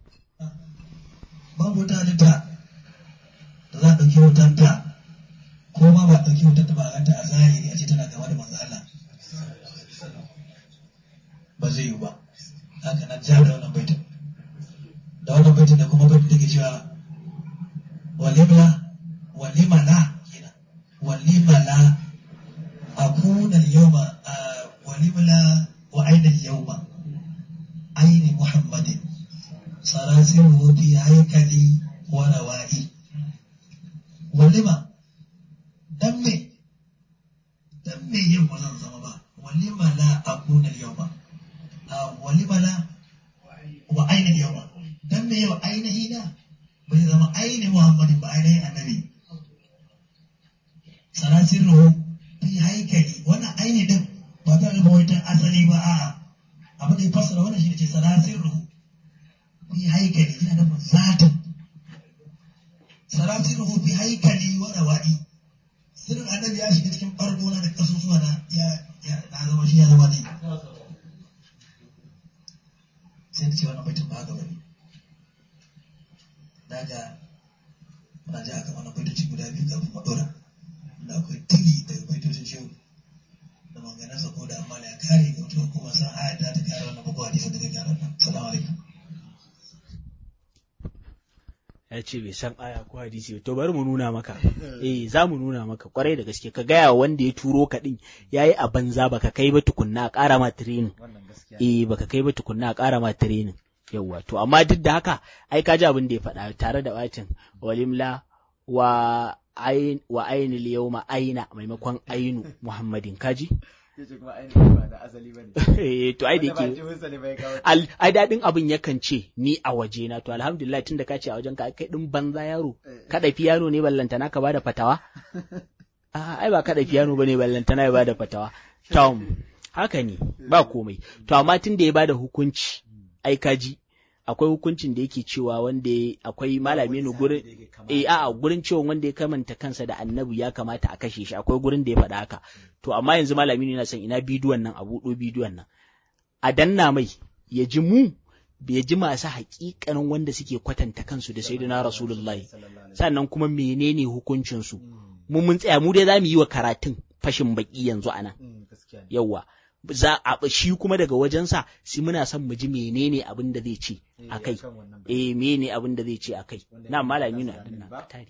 babu wata halitta da za a ɗauki hutanta ko ma ba ɗauki hutanta ba a ganta a zahiri a ce tana gaba da manzo Allah ba zai yi ba haka na ja da wannan baitin da kuma baitin da ke cewa walimala kenan walimala أكون اليوم ولملا وأين اليوم أين محمد سراسره في هيكلي وروائي ولما دمي يوم زنزم ولما لا أكون اليوم ولما لا وأين اليوم دمي يوم أين هنا بينما أين محمد بأين النبي سراسره fi haikali wannan aini din ba ta da mawaitan asali ba a'a abin da ya fassara wannan shi ne ce salasin ruhu fi haikali yana da zatin salasin ruhu fi haikali wa rawadi sirrin annabi ya shiga cikin ɓargona da kasusuwa na na zama shi ya zama ne sai da ce wannan baitin ba haka bane daga muna ji aka wannan baitoci guda biyu kafin maɗora da akwai tili daga baitocin shehu da manganansa ko da amma ya kare ga mutum kuma san ayat da ta kare wannan babu hadisi da zai kare wannan assalamu alaikum ya ce bai san aya ko hadisi to bari mu nuna maka za mu nuna maka kwarai da gaske ka gaya wanda ya turo ka din yayi a banza baka kai ba tukunna a ƙara ma training baka kai ba tukunna a ƙara ma training yawwa to amma duk da haka ai ka ji abin da ya faɗa tare da bacin walimla wa ainil yawma aina maimakon ainu Muhammadin kaji to ai da yake ai dadin abin yakan ce ni a waje na to alhamdulillah tunda ka ce a wajen ka kai din banza yaro ka dafi yaro ne ballantana ka bada fatawa ai ba ka dafi yaro bane ballantana ya bada fatawa tom haka ne ba komai to amma tun da ya bada hukunci ai kaji akwai hukuncin da yake cewa wanda akwai malami ne gurin gurin cewa wanda ya kamanta kansa da annabi ya kamata a kashe shi akwai gurin da ya faɗa haka to amma yanzu malami ne yana son ina bidiyon nan a buɗo bidiyon nan a danna mai ya ji masu haƙiƙanin wanda suke kwatanta kansu da sayyidina rasulullahi sannan kuma menene hukuncin su mun tsaya mu dai zamu yi wa karatun fashin baki yanzu anan yawa shi kuma daga wajensa sai muna son mu ji menene abin da zai ce akai menene abin da zai ce akai na malami na danna tari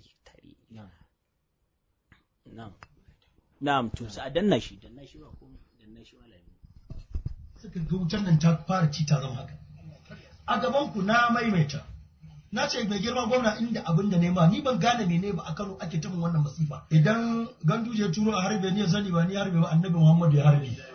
na'am to sai danna shi ba komai danna shi malami suka ga wutar nan ta fara ci ta zama haka a gaban ku na maimaita na ce mai girma gwamna inda abin da nema ni ban gane mene ba a Kano ake ta wannan masifa idan Ganduje ya turo a harbe ni ya sani ba ni harbe ba annabi Muhammadu ya harbe